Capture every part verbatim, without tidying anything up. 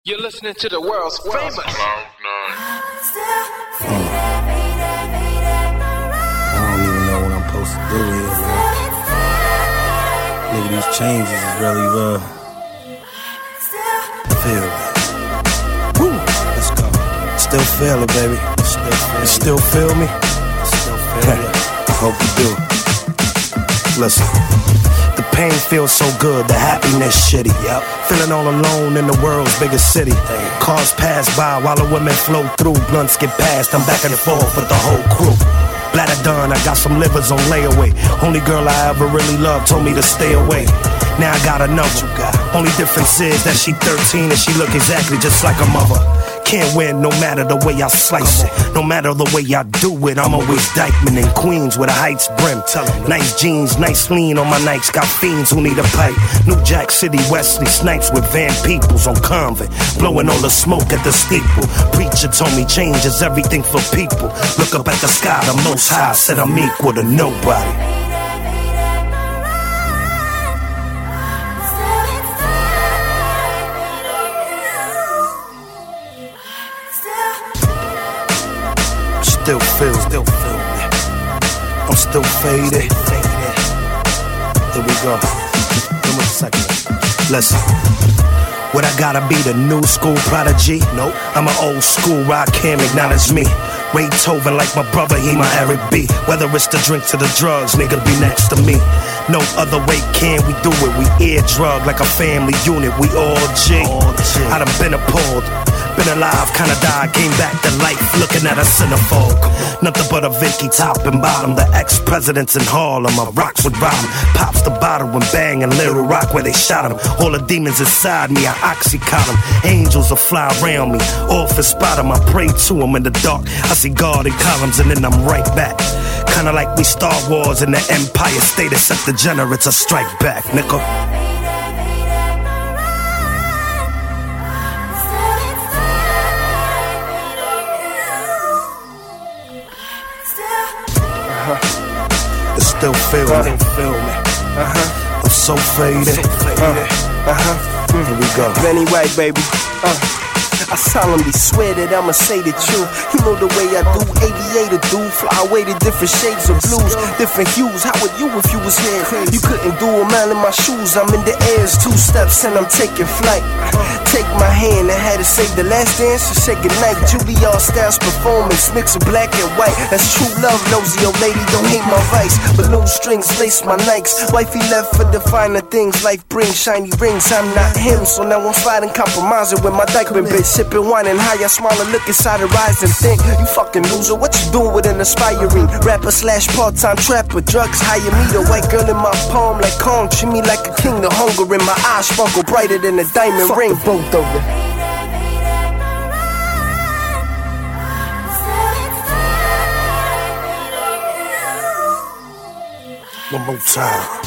You're listening to the world's famous Cloud nine. Mm. I don't even know what I'm supposed to do here, man. Nigga, these changes is really uh feel it. Woo, let's go. Still feel it, baby. Still feel you still feel me? Still feel it. I hope you do. Listen. The pain feels so good, the happiness shitty. Yep. Feeling all alone in the world's biggest city. Damn. Cars pass by while the women flow through. Blunts get passed, I'm back and forth with the whole crew. Bladder done, I got some livers on layaway. Only girl I ever really loved told me to stay away. Now I got another. Only difference is that she thirteen and she look exactly just like her mother. Can't win no matter the way I slice it. No matter the way I do it, I'm always Dykeman in Queens with a Heights brim. Nice jeans, nice lean on my Nikes. Got fiends who need a pipe. New Jack City, Wesley Snipes with Van Peoples on Convent. Blowing all the smoke at the steeple. Preacher told me change is everything for people. Look up at the sky, the Most High said I'm equal to nobody. Still feel, still feel me. I'm still faded. Here we go. Give me a second. Listen. Would I gotta be the new school prodigy? Nope. I'm an old school rock, can't acknowledge me. Beethoven like my brother, he my Eric B. Whether it's the drink to the drugs, nigga be next to me. No other way can we do it. We ear drug like a family unit. We all G. All G. I done been appalled. Been alive, kinda died, came back to life, looking at a centerfold. Nothing but a Vicky top and bottom. The ex-presidents in Harlem, I rocks with Robin. Pops the bottle and bang and Little Rock where they shot him. All the demons inside me, I oxycodone. Angels will fly around me, off and spot them. I pray to them in the dark. I see God in columns and then I'm right back. Kinda like we Star Wars in the Empire State, except the generates a strike back, nigga. It still feel me, feel me. Uh-huh. I'm so faded. So faded. Uh, uh-huh. Mm. Here we go. Anyway, baby. Uh. I solemnly swear that I'ma say the truth. You know the way I do, aviator do. Fly away to different shades of blues, different hues. How would you if you was here? You couldn't do a mile in my shoes. I'm in the airs, two steps and I'm taking flight. Take my hand, I had to say the last dance to say goodnight. Juilliard Styles performance, mix of black and white. That's true love, nosy old lady, don't hate my vice. Balloon strings lace my Nikes. Wifey left for the finer things. Life brings shiny rings, I'm not him. So now I'm sliding, compromising with my Dykeman bitch. Sipping wine and high, I smile and look inside her eyes and think, you fucking loser, what you doing with an aspiring rapper slash part-time trapper? Drugs hire me, the white girl in my palm like Kong. Treat me like a king, the hunger in my eyes sparkle brighter than a diamond Fuck ring. Fuck the both of you. One more time.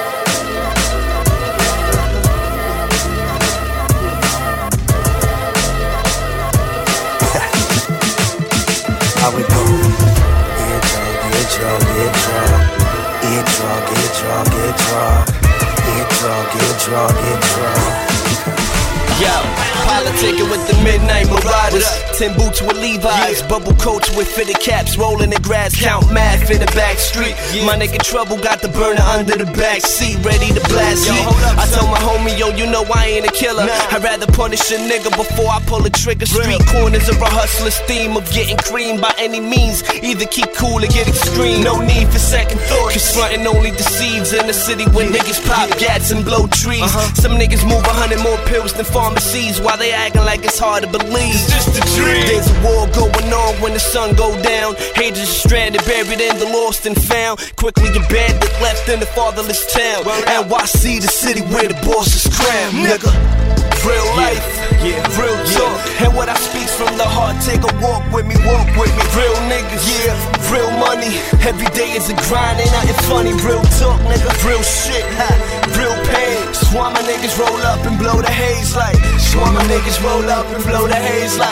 How we go? Get drunk, get drunk, get drunk, get drunk, get drunk, get drunk, get drunk, get drunk. Yo, politicking with the midnight marauders. Tin boots with Levi's, bubble coats with fitted caps, rolling in grass, count math in the back street. My nigga Trouble got the burner under the back seat, ready to blast me. I told my homie, yo, you know I ain't a killer. I'd rather punish a nigga before I pull a trigger. Street corners are a hustler's theme of getting cream by any means. Either keep cool or get extreme. No need for second thoughts, cause frontin' only deceives. In the city where niggas pop gats and blow trees. Some niggas move a hundred more pills than pharmacies, while they acting like it's hard to believe. It's just a dream. There's a war going on when the sun go down. Haters are stranded, buried in the lost and found. Quickly abandoned, left in the fatherless town. N Y C, the city where the boss is crowned, nigga. Real life, yeah, yeah, real talk, yeah. And what I speak's from the heart. Take a walk with me, walk with me. Real niggas, yeah, real money. Every day is a grind, ain't nothing funny. Real talk, nigga, real shit, ha, real pain. That's why my niggas roll up and blow the haze like. That's why my niggas roll up and blow the haze like.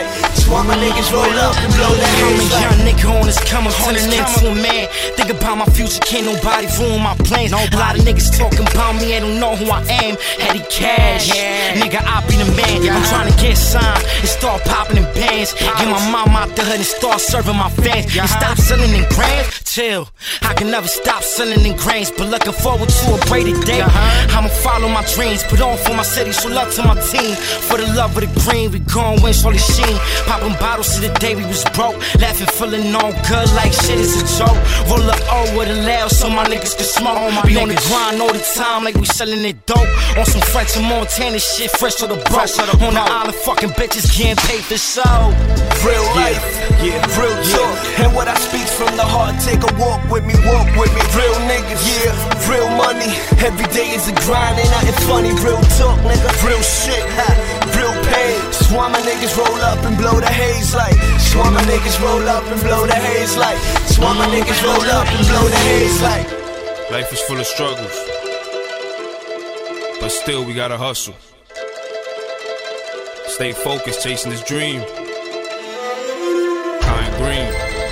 That's why my niggas roll up and blow their I'm hands a like. young nigga on this coming, turning into a man. Think about my future, can't nobody ruin my plans. A lot of niggas talking about me, they don't know who I am. Heady cash, nigga, I be the man. I'm trying to get signed and start popping in bands. Get my mom out the hood and start serving my fans. And stop selling in grams, chill. I can never stop selling in grains, but looking forward to a brighter day. I'ma follow my dreams, put on for my city, show love to my team. For the love of the green, we gon' win, Charlie Sheen. Popping bottles to the day we was broke, laughing, feeling all good like shit is a joke. Roll up O with a loud so my niggas can smoke. Be on the grind all the time like we selling it dope. On some French and Montana shit, fresh to the brush. On the island, fucking bitches getting paid for show. Real life, yeah, real talk. And what I speak from the heart, take a walk with me, walk with me. Real niggas, yeah, real money. Every day is a grind, ain't nothing funny. Real talk, nigga, real shit, ha, real pain. That's why my niggas roll up and blow the haze like. That's why my niggas roll up and blow the haze like. That's why my niggas roll up and blow the haze like. Life is full of struggles, but still we gotta hustle. Stay focused, chasing this dream. Pine green.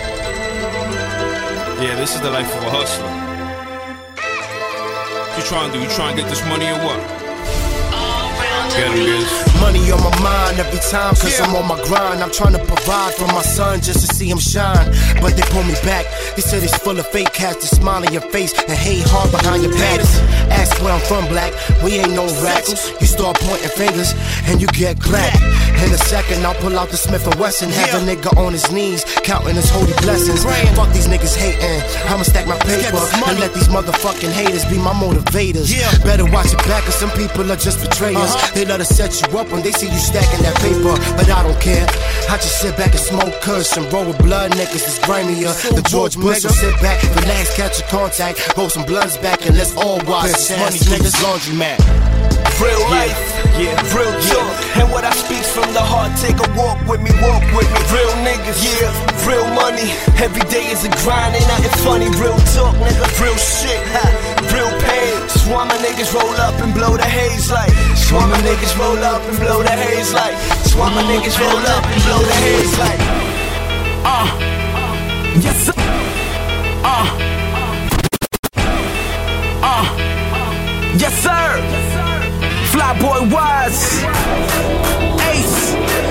Yeah, this is the life of a hustler. What you trying to do? You trying to get this money or what? Get him, bitch. Money on my mind every time, cause yeah. I'm on my grind. I'm trying to provide for my son just to see him shine. But they pull me back. They said it's full of fake cats that smile in your face and hate hard behind your back. Ask where I'm from, black. We ain't no rats. You start pointing fingers and you get clapped. In a second, I'll pull out the Smith and Wesson. Have yeah. a nigga on his knees, counting his holy blessings. Praying. Fuck these niggas hating. I'ma stack my paper and let these motherfucking haters be my motivators. Yeah. Better watch it back, cause some people are just betrayers. Uh-huh. They let us set you up when they see you stacking that paper. But I don't care. I just sit back and smoke kush and roll with blood niggas that's grimier. The George Bush will sit back, relax, catch a contact, roll some blunts back and let's all watch this money niggas laundromat. Real life, yeah, real talk. And what I speak from the heart, take a walk with me, walk with me. Real niggas, yeah, real money. Every day is a grind, ain't nothing funny. Real talk, nigga, real shit, ha, real pain. That's why my niggas roll up and blow the haze like. That's why my niggas roll up and blow the haze like. That's why my niggas roll up and blow the haze like. Uh, yes sir. Uh, uh, yes sir. Flyboy Wise, Ace,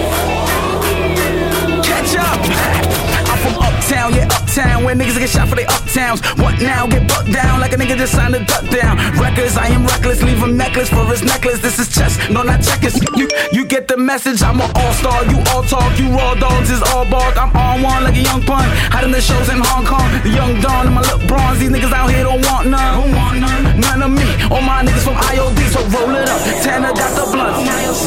catch up. I'm from uptown, yeah, uptown, where niggas get shot for they uptowns. What now? Get bucked down like a nigga just signed a duck down. Records, I am reckless, leave him necklace for his necklace. This is chess, no, not checkers. You, you get the message, I'm an all-star. You all talk, you raw dogs is all bark. I'm on one like a young pun, hiding the shows in Hong Kong. The young Don and my little bronze, these niggas out here don't want none. Don't want none, none of me. All my niggas from I O D, so roll it up. Tanner got the blunt,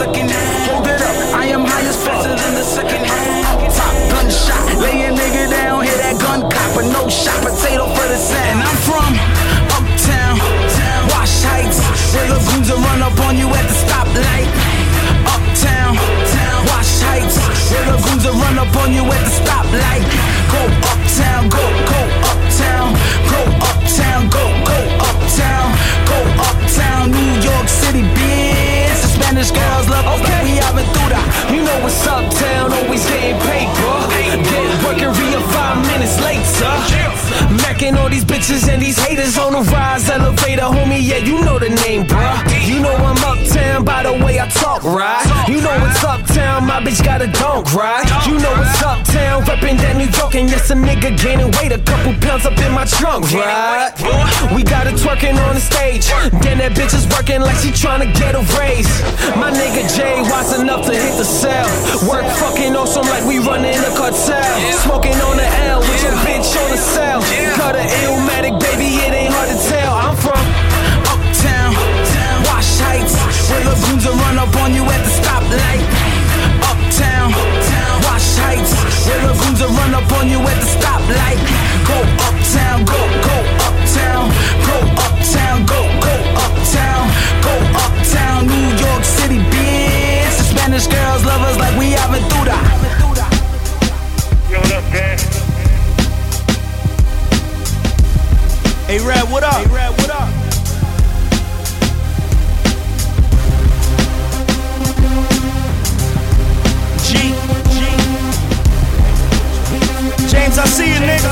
hold it up. I am highest, faster than the second hand. Up top, gunshot, lay a nigga down, hear that gun cop, but no shot, potato for the set. And I'm from uptown, Wash Heights, where lagoons will run up on you at the stoplight. Uptown, Wash Heights, where lagoons will run up on you at the stoplight. Go uptown, go, go uptown, go uptown, go, go uptown, go uptown, New York City, bitch. The Spanish girls love us, okay. We haven't through that. You know what's uptown, always getting paper. Get working real five minutes later. Macking all these bitches and these haters on the rise elevator, homie. Yeah, you know the name, bruh. You know I'm uptown by the way I talk, right? You know it's uptown, my bitch got a dog, right? You know it's uptown, reppin' that New York, and yes, a nigga gaining weight, a couple pounds up in my trunk, right? We got it twerking on the stage, then that bitch is working like she tryna get a raise. My nigga Jay wise enough to hit the cell, work fucking awesome like we running a cartel, smoking on the L with your bitch on the cell. Cut a Illmatic, baby, it ain't hard to tell. I'm from uptown, Wash Heights, where lagoons will run up on you at the stoplight. Uptown, Wash Heights, where lagoons will run up on you at the stoplight. Go uptown, go, go uptown, go uptown, go, go uptown, go uptown, New York City, bitch. The Spanish girls love us like we haven't through that. Yo, what up, man? Hey, Rad, what up? Hey, Rad, what up? G, G. see you, nigga.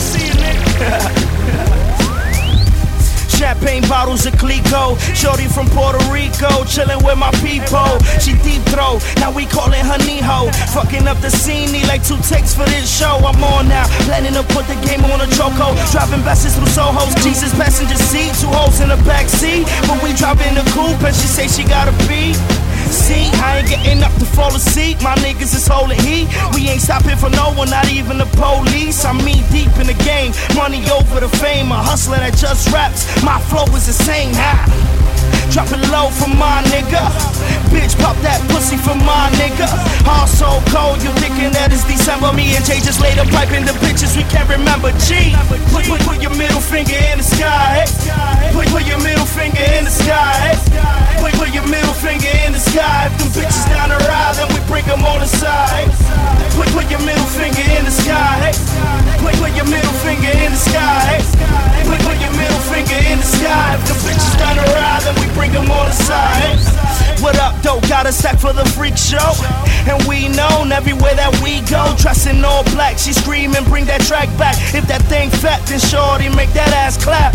Champagne bottles of Clico. Shorty from Puerto Rico, chillin' with my people. She deep throat, now we callin' her Niho. Fucking up the scene, need like two takes for this show. I'm on now, planning to put the game on a choco. Driving buses through Soho's, Jesus passenger seat, two holes in the back seat. But we driving the coupe and she say she gotta pee. See, I ain't getting up to fall asleep. My niggas is holding heat. We ain't stopping for no one, not even the police. I'm me deep in the game, money over the fame. A hustler that just raps, my flow is insane. Ha. Drop it low for my nigga. Bitch, pop that pussy for my nigga. Heart so cold, you thinking that it's December. Me and Jay just laid a pipe in the bitches we can't remember. G, put, put, put your middle finger in the sky. Put, put your middle finger in the sky. Put, put your middle finger in the sky. If them bitches down the ride, then we bring them on the side. Put, put your middle finger in the sky. Put, put your middle finger in the sky. Put, put your middle finger in the sky. If them bitches down the ride, then we bring them on the side. What up, dope? Got a sack for the freak show. And we known everywhere that we go. Dressed in all black, she screaming, bring that track back. If that thing fat, then shorty, make that ass clap.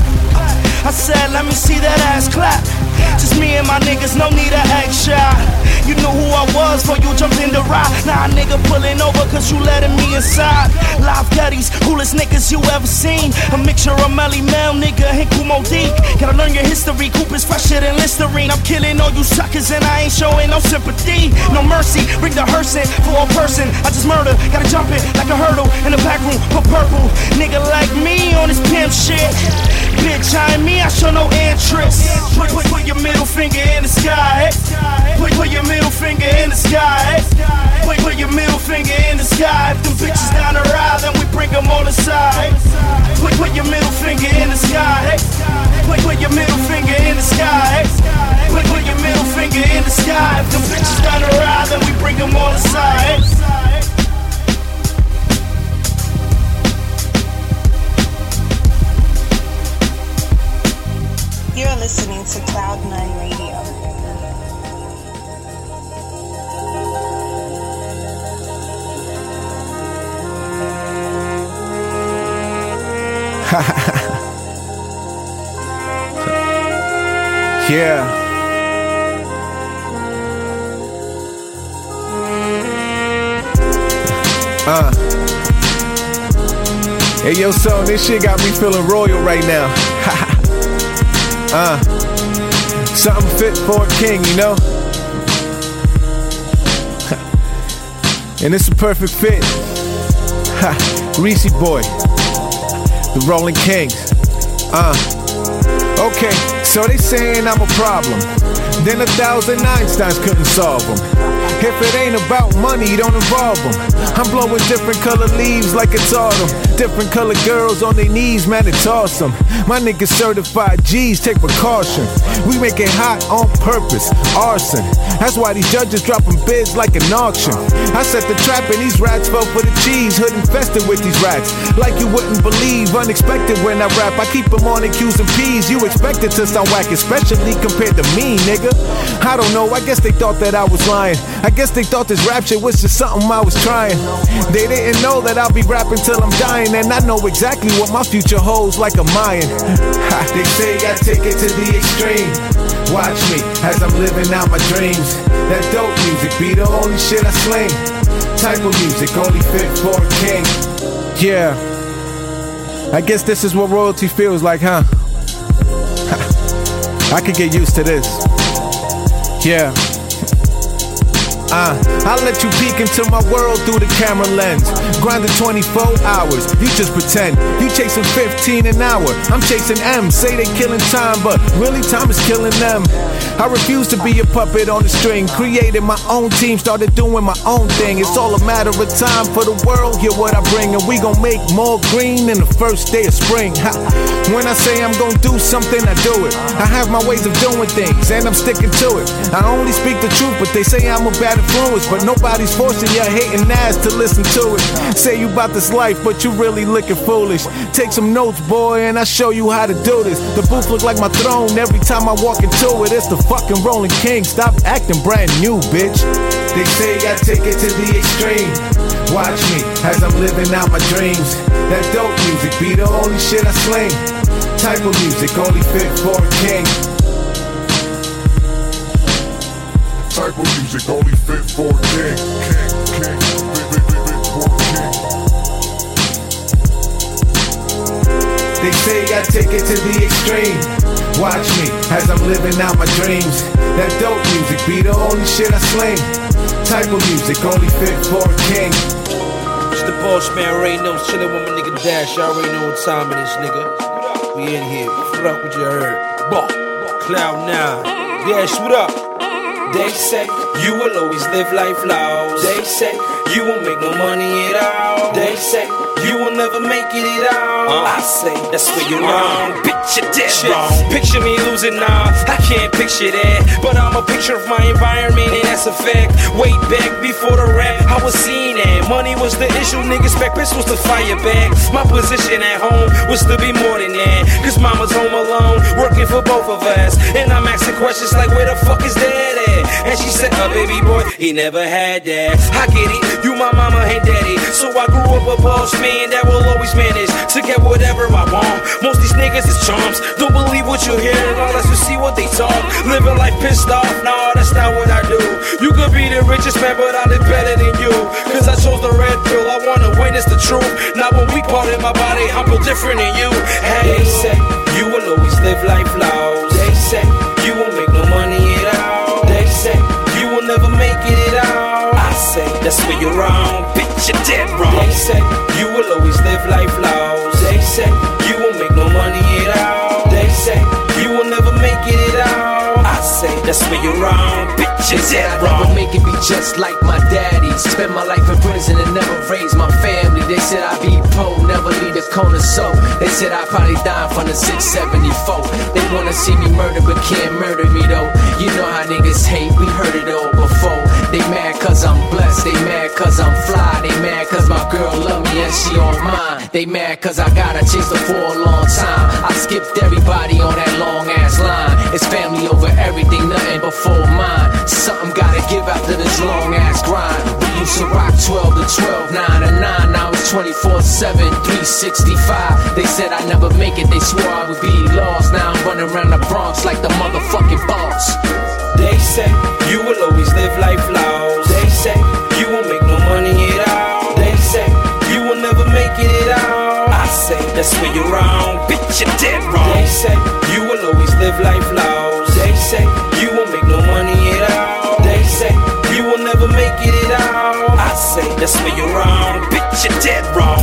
I said, let me see that ass clap. Just me and my niggas, no need to act shy. You knew who I was before you jumped in the ride. Nah, nigga pulling over cause you letting me inside. Live Gutties, coolest niggas you ever seen. A mixture of Melly Mel, nigga, and Kumo Deke. Gotta learn your history, Coop is fresher than Listerine. I'm killing all you suckers and I ain't showing no sympathy. No mercy, bring the hearse in for a person. I just murder, gotta jump it like a hurdle in the back room, put purple. Nigga like me on this pimp shit. Bitch, I ain't me, I show no interest. Put, put, put your middle finger in the sky. Put, put your middle finger in the sky. Put, put your middle finger in the sky. If them bitches down the ride, then we bring them on the side. Put, put your middle finger in the sky. Put, put your middle finger in the sky. Put, put your middle finger in the sky. If them bitches down the ride, then we bring them on the side. You're listening to Cloud nine Radio. Yeah. Uh. Hey, yo, so this shit got me feeling royal right now. Uh, something fit for a king, you know? And it's a perfect fit. Ha, Reese Boy, the Rolling Kings. Uh, okay, so they saying I'm a problem. Then a thousand Einsteins couldn't solve them. If it ain't about money, don't involve them. I'm blowing different color leaves like it's autumn. Different color girls on their knees, man, it's awesome. My niggas certified G's, take precaution. We make it hot on purpose, arson. That's why these judges dropping bids like an auction. I set the trap and these rats fell for the cheese. Hood infested with these rats, like you wouldn't believe. Unexpected when I rap, I keep them on the Q's and P's. You expect it to sound whack, especially compared to me, nigga. I don't know, I guess they thought that I was lying. I guess they thought this rap shit was just something I was trying. They didn't know that I'll be rapping till I'm dying. And I know exactly what my future holds like a Mayan. They say I take it to the extreme. Watch me as I'm living out my dreams. That dope music be the only shit I sling. Type of music only fit for a king. Yeah, I guess this is what royalty feels like, huh? I could get used to this. Yeah. Uh, I'll let you peek into my world through the camera lens. Grinding twenty-four hours, you just pretend. You chasing fifteen an hour, I'm chasing M. Say they killing time, but really time is killing them. I refuse to be a puppet on the string. Created my own team, started doing my own thing. It's all a matter of time for the world, hear what I bring. And we gon' make more green than the first day of spring. Ha. When I say I'm gon' do something, I do it. I have my ways of doing things, and I'm sticking to it. I only speak the truth, but they say I'm a bad influence, but nobody's forcing your hating ass to listen to it. Say you about this life, but you really looking foolish. Take some notes, boy, and I'll show you how to do this. The booth look like my throne every time I walk into it. It's the fucking Rolling King. Stop acting brand new, bitch. They say I take it to the extreme. Watch me as I'm living out my dreams. That dope music be the only shit I sling. Type of music only fit for a king. Type of music only fit for a king. King, king, fit, fit, fit, fit for a king. They say I take it to the extreme. Watch me as I'm living out my dreams. That dope music be the only shit I sling. Type of music only fit for a king. It's the boss man, Ray Knows, chillin' with my nigga Dash. Y'all already know what time it is, nigga. We in here. What up, what you heard? Bah, Cloud nine. Dash, what up? They say you will always live life loud. They say you won't make no money at all. They say you will never make it at all. Uh, I say that's where you're wrong. Bitch, you're dead wrong. Picture me losing now. I can't picture that, but I'm a picture of my environment, and that's a fact. Way back before the rap, I was seeing that money was the issue. Niggas spec pistols to fire back. My position at home was to be more than that, cause mama's home alone, working for both of us. And I'm asking questions like, where the fuck is dad at? And she said, a baby boy, he never had that. I get it, you my mama and daddy. So I grew up a boss man that will always manage to get whatever I want. Most these niggas is chumps, don't believe what you hear unless you see what they talk. Living life pissed off, nah, that's not what I do. You could be the richest man, but I live better than you, cause I chose the red pill, I wanna witness the truth. Now when we part in my body, I'm built different than you. Hey, they say you will always live life loud. They say you won't make no money at all. They say you will never make it at all. I say that's where you're wrong, bitch, you're dead wrong. They say you will always live life loud. They say you won't make no money at all. They say you will never make it at all. I say that's where you're wrong, bitch, you're dead wrong. Never make it be just like my daddy. Spend my life in prison and never raise my family. They said I'd be poor, never leave the corner so. They said I'd probably die from the six seventy-four. They wanna see me murder but can't murder me though. You know how niggas hate, we heard it all before. They mad cause I'm blessed, they mad cause I'm fly. They mad cause my girl love me and she on mine. They mad cause I gotta chase her for a long time. I skipped everybody on that long ass line. It's family over everything, nothing before mine. Something gotta give after this long ass grind. We used to rock twelve to twelve, nine to nine. Now it's twenty-four seven, three sixty-five. They said I'd never make it, they swore I would be lost. Now I'm running around the Bronx like the motherfucking boss. They say you will always live life loud. They say you won't make no money at all. They say you will never make it at all. I say that's where you're wrong, bitch, you're dead wrong. They say you will always live life loud. They say you won't make no money at all. They say you will never make it at all. I say that's where you're wrong, bitch, you're dead wrong.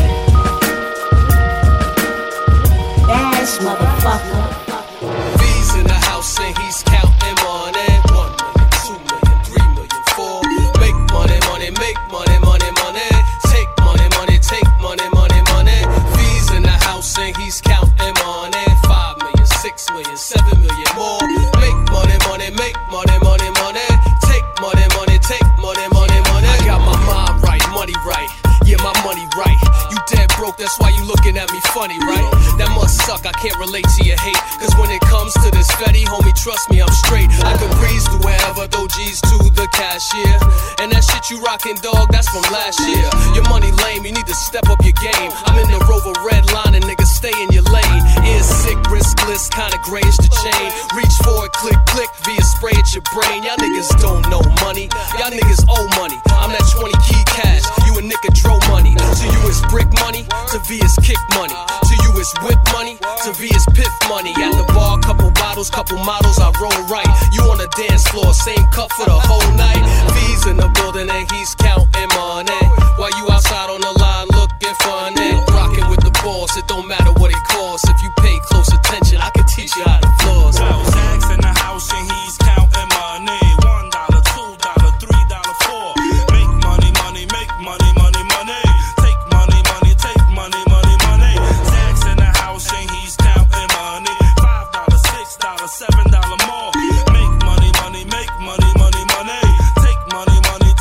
Dash, motherfucker. V's in the house and he's counting money. One million, two million, three million, four. Make money, money, make money, money, money. Take money, money, take money, money, money. V's in the house and he's counting money. Five million, six million, seven million more. Make money, money, make money, money, money. Take money, money, take money, money, money. I got my mind right, money right. Yeah, my money right. You dead broke, that's why you looking at me funny, right? That must suck, I can't relate to your hate. Cause when it comes to this Fetty, homie, trust me, I'm straight. I can breeze through wherever, throw G's to the cashier. And that shit you rockin', dog, that's from last year. Your money lame, you need to step up your game. I'm in the Rover red line and niggas stay in your lane. Ears sick, wristless, kinda grayish the chain. Reach for it, click, click, via spray at your brain. Y'all niggas don't know money, y'all niggas owe money. I'm that twenty key cash, you a nigga dro money. To you it's brick money, to V it's kick money. To you it's whip money, to V it's piff money. At the bar, couple bottles, couple models, I roll right. You on the dance floor, same cup for the whole night. V's in the building and he's counting money. While you outside on the line looking funny. Rocking with the boss, it don't matter what it costs. If you pay close attention, I can teach you how to floss. Zach's in the house and he's counting money. One dollar, two dollar, three dollar, four. Make money, money, make money, money, money. Take money, money, take money, money, money. Zach's in the house and he's counting money. Five dollar, six dollar, seven dollar more. Make money, money, make money, money, money. Take money, money,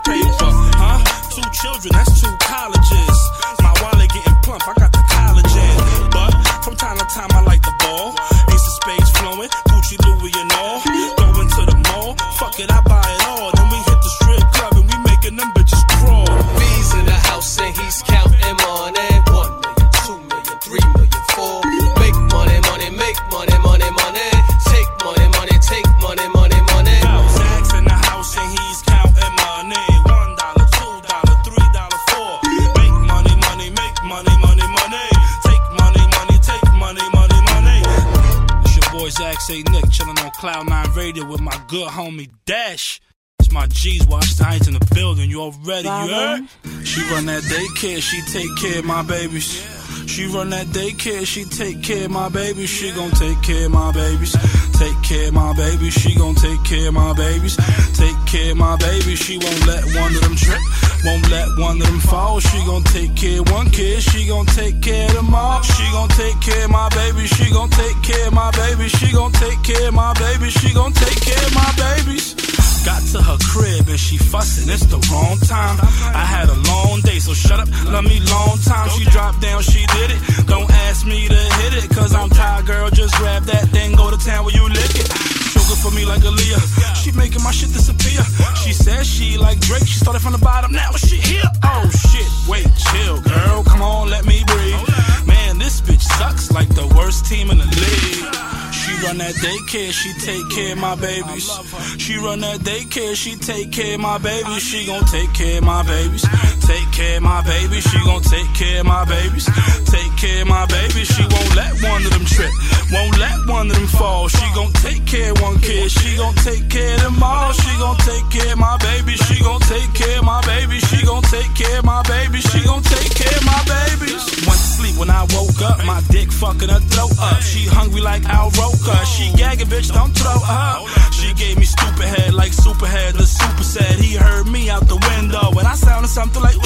paper, huh? Two children, that's two colleges. My wallet getting plump, I got the collagen. But from time to time, I like the ball. Ace of spades flowing, Gucci, Louis, and all. Going to the mall, fuck it, I buy it all. Then we hit the strip club and we making them bitches crawl. B's in the house and he's counting money. One million, two million, three million, four. Make money, money, make money, money, money. Take money, money, take money, money, money. Zach's in the house and he's counting money. One dollar, two dollar, three dollar, four. Make money, money, make money, money, money. Take money, money, take money, money, money. It's your boy Zach Say Nick chilling on Cloud nine Radio with my good homie Dash. It's my G's Washington Heights in the building. You already, you heard? She run that daycare, she take care of my babies. She run that daycare, she take care of my babies. She gon' take care of my babies. Take care of my babies. She gon' take care of my babies. Take care of my babies. She won't let one of them trip. Won't let one of them fall. She gon' take care of one kid. She gon' take care of them all. She gon' take care of my babies. She gon' take care of my babies. She gon' take care of my babies. She gon' take care of my babies. Got to her crib and she fussin', it's the wrong time. I had a long day, so shut up, love me long time. She dropped down, she did it. Don't ask me to hit it, cause I'm tired, girl. Just grab that thing, go to town where you lick it. Sugar for me like Aaliyah, she making my shit disappear. She said she like Drake, she started from the bottom, now she here. Oh shit, wait, chill, girl, come on, let me breathe. Man, this bitch sucks like the worst team in the league. She run that daycare, she take care of my babies. She run that daycare, she take care of my babies. She gon' take care of my babies. Take care of my babies. She gon' take care of my babies. Take care of my babies. She won't let one of them trip. Won't let one of them fall. She gon' take care of one kid. She gon' take care of them all. She gon' take care of my babies. She gon' take care of my babies. She gon' take care of my babies. She gon' take care of my babies. Went to sleep when I woke up. My dick fucking her throat up. She hungry like Al Roker. She gagging, bitch, don't throw her. She gave me stupid head like Superhead. The super said he heard me out the window and I sounded something like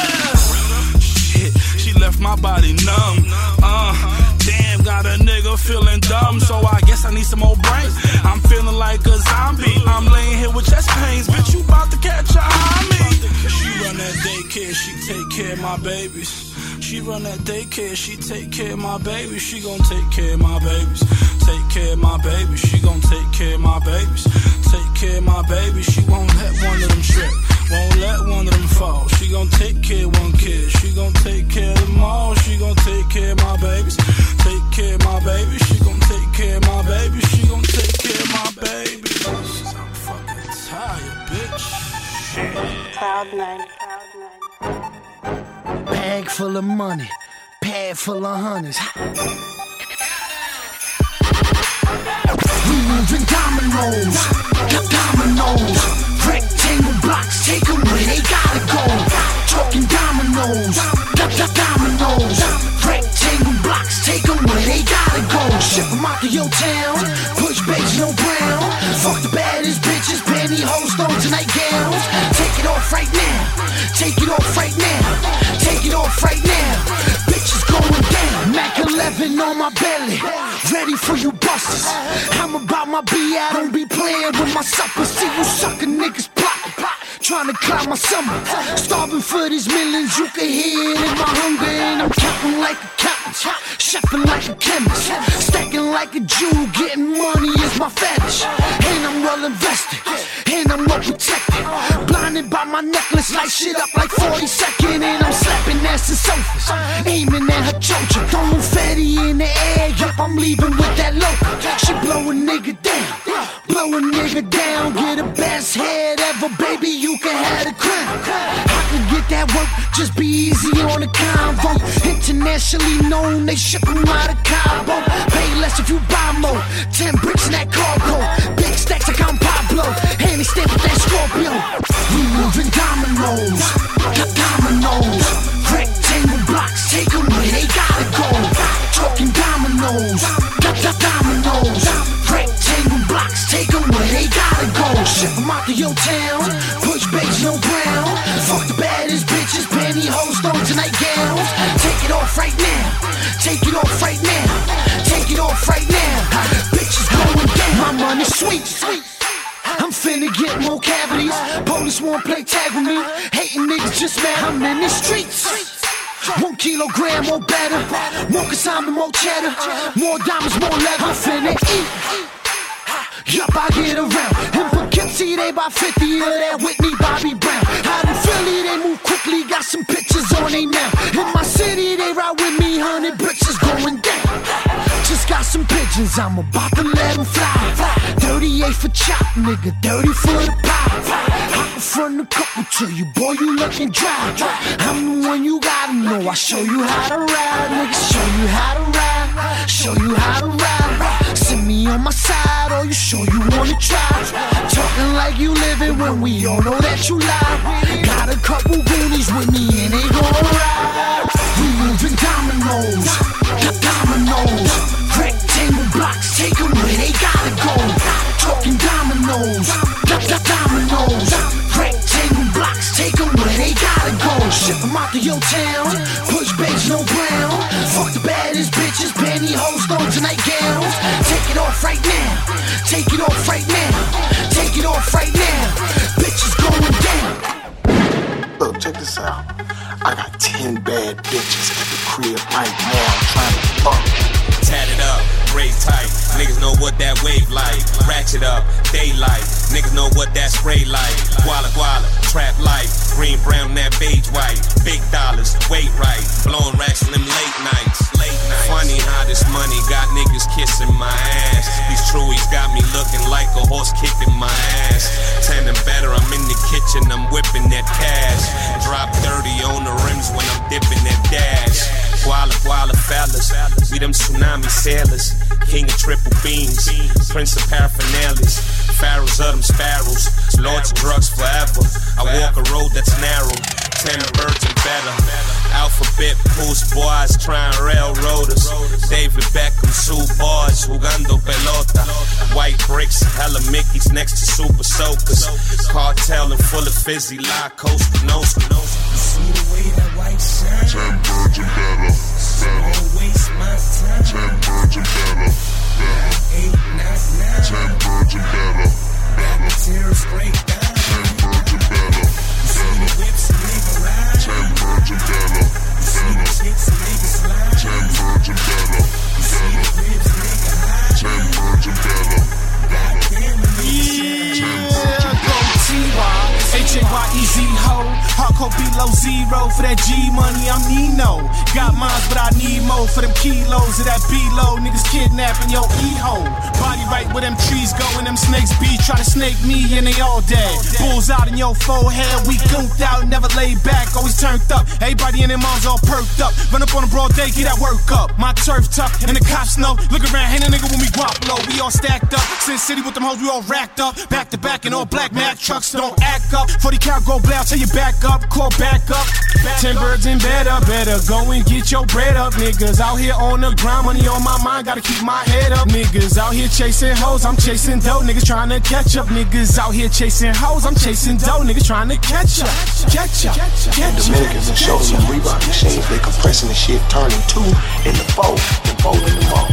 shit. She left my body numb. Uh, damn, got a nigga feeling dumb. So I guess I need some more brains. I'm feeling like a zombie. I'm laying here with chest pains. Bitch, you about to catch a me. She run that daycare, she take care of my babies. She run that daycare, she take care of my babies. She gon' take care of my babies. Take care of my babies. She gon' take care of my babies. Take care of my babies. She won't let one of them trip. Won't let one of them fall. She gon' take care of one kid. She gon' take care of them all. She gon' take care of my babies. Take care of my babies. She gon' take care of my babies. She gon' take care of my babies. I'm fucking tired, bitch. Shit. Cloud nine. Bag full of money, pad full of hundreds. We moving dominoes, dominoes. Rectangle blocks, take them where they gotta go. Talking dominoes, dominoes. Rectangle blocks, take them where they gotta go. Ship them out to your town, push bass, no brown. Fuck the baddest bitches, pantyhose, those tonight gowns. Take it off right now, take it off right now. Take it off right now, bitches going down. Mac eleven on my belly, ready for you busters. I'm about my B, I don't be playing with my supper. See you sucker niggas plotting, trying to climb my summer. Starving for these millions, you can hear it in my hunger. And I'm counting like a accountant, chefing like a chemist, stacking like a Jew. Getting money is my fetish, and I'm well invested, and I'm well protected. Blinded by my necklace, light shit up like forty second, and I'm slapping ass and sofas, aiming at her chocha. Throwing fatty in the air, yup, I'm leaving with that loca. She blow a nigga down, blow a nigga down. Get the best head ever, baby, you can have the crown. I can get that work, just be easy on the convo. Internationally known, they ship them out of Cabo. Pay less if you buy more, ten bricks in that cargo. Big stacks like I'm Pablo, and they stand with that Scorpio. We moving dominoes, dominoes. Rectangle blocks, take them where they gotta go. Talking dominoes, dominoes. Rectangle blocks, take them where they gotta go. Ship them out to your town, push bass, no brown. Fuck the baddest bitches, pantyhose, those tonight gowns. Take it off right now, take it off right now. Take it off right now, bitches going down. My money's sweet, sweet. I'm finna get more cavities. Police niggas wanna play tag with me. Hating niggas just mad I'm in these streets. One kilogram or better. More consignment, more cheddar. More diamonds, more leather. I'm finna eat. Yup, I get around. In Poughkeepsie, they buy fifty of that Whitney Bobby Brown. Out in Philly, they move quickly. Got some pictures on they now. In my city, they ride with me. Hundred bricks is going down. Just got some pigeons, I'm about to let them fly. thirty-eight for chop, nigga, thirty for the pie. Hop in front of couple to you, boy, you looking dry. I'm the one you gotta know, I show you how to ride, nigga, show you how to ride, show you how to ride. Send me on my side, or you sure you wanna try? Talking like you living when we all know that you lie. Got a couple goonies with me and they gon' ride. We moving dominoes, dominoes. Rectangle blocks, take them where they gotta go. Talking dominoes, dominoes. Rectangle blocks, take them where they gotta go. Ship them out to your town, push beige, no brown. Fuck the baddest bitches, pantyhose, those tonight gowns. Take it off right now, take it off right now, take it off right now. Bitches going down. Look, check this out. I got ten bad bitches at the crib right now trying to fuck. Tatted up, braids tight, niggas know what that wave like. Ratchet up, daylight, niggas know what that spray like. Guala guala, trap light, green brown that beige white. Big dollars, wait right, blowing racks on them late nights. Late nights. Funny how this money got niggas kissing my ass. These truies got me looking like a horse kicking my ass. Ten and better, I'm in the kitchen, I'm whipping that cash. Drop thirty on the rims when I'm dipping that dash. Guala guala fellas, we them tsunami sailors. King of triple beams, prince of paraphernalias. Pharaohs of them sparrows, lords of drugs forever. I walk a road that's narrow, ten birds and better. Alphabet pulls boys trying railroaders. David Beckham, Sue Boys, jugando pelota. White bricks, hella Mickeys next to super soakers. Cartel and full of fizzy, lie coast to nose to nose. See the way that white shine. Ten birds and better, better. Don't waste my time. Ten birds and better, better. Eight, nine, nine. Ten birds and better, better. Tears straight down. Ten birds and better, better. Whips a nigga ride. Ten birds and better, better. Chicks a nigga slide. Ten birds and better, better. Ribs a nigga high. Ten birds and better, better. Yeah, go T-Y, H A Y E Z ho. Hardcore below zero for that G money, I'm Nino. Got mines, but I need more for them kilos of that B-low. Niggas kidnapping your E-ho. Body right where them trees go and them snakes be. Try to snake me and they all dead. Bulls out in your forehead, we goofed out, never laid back, always turned up. Everybody in their moms all perked up. Run up on a broad day, get that work up. My turf tough and the cops know. Look around, hang a nigga when we guap low. We all stacked up. Sin City with them hoes, we all racked up. Back to back in all black Mack trucks, don't act up. forty cal go blow, tell you back up, call back up. Ten birds in better, better go and get your bread up. Niggas out here on the grind, money on my mind, gotta keep my head up. Niggas out here chasing hoes, I'm chasing dough. Niggas trying to catch up. Niggas out here chasing hoes, I'm chasing dough. Niggas trying to catch up, catch up, catch up. Dominicans and shows them Reebok machines, they compressing the shit, turning two in the four, and four in the mall.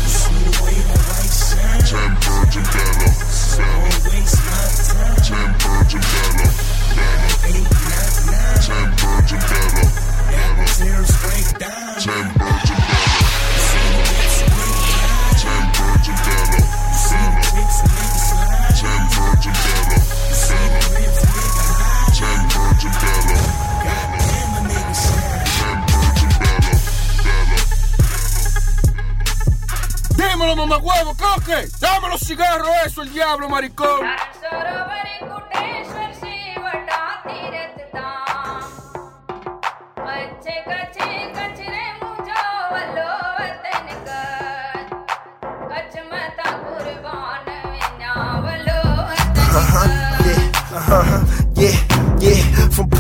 Ten birds and better, better. Ten birds and better, better. Ten birds and better, better. Tears straight down. Ten birds and better, ten birds and better, better. Ten birds and better, better. Ten birds and better, better. Ten birds and better, better. Dímelo, mamahuevo, coque. Dame los cigarros, eso, el diablo, maricón. Uh-huh, yeah, uh-huh, yeah, yeah. From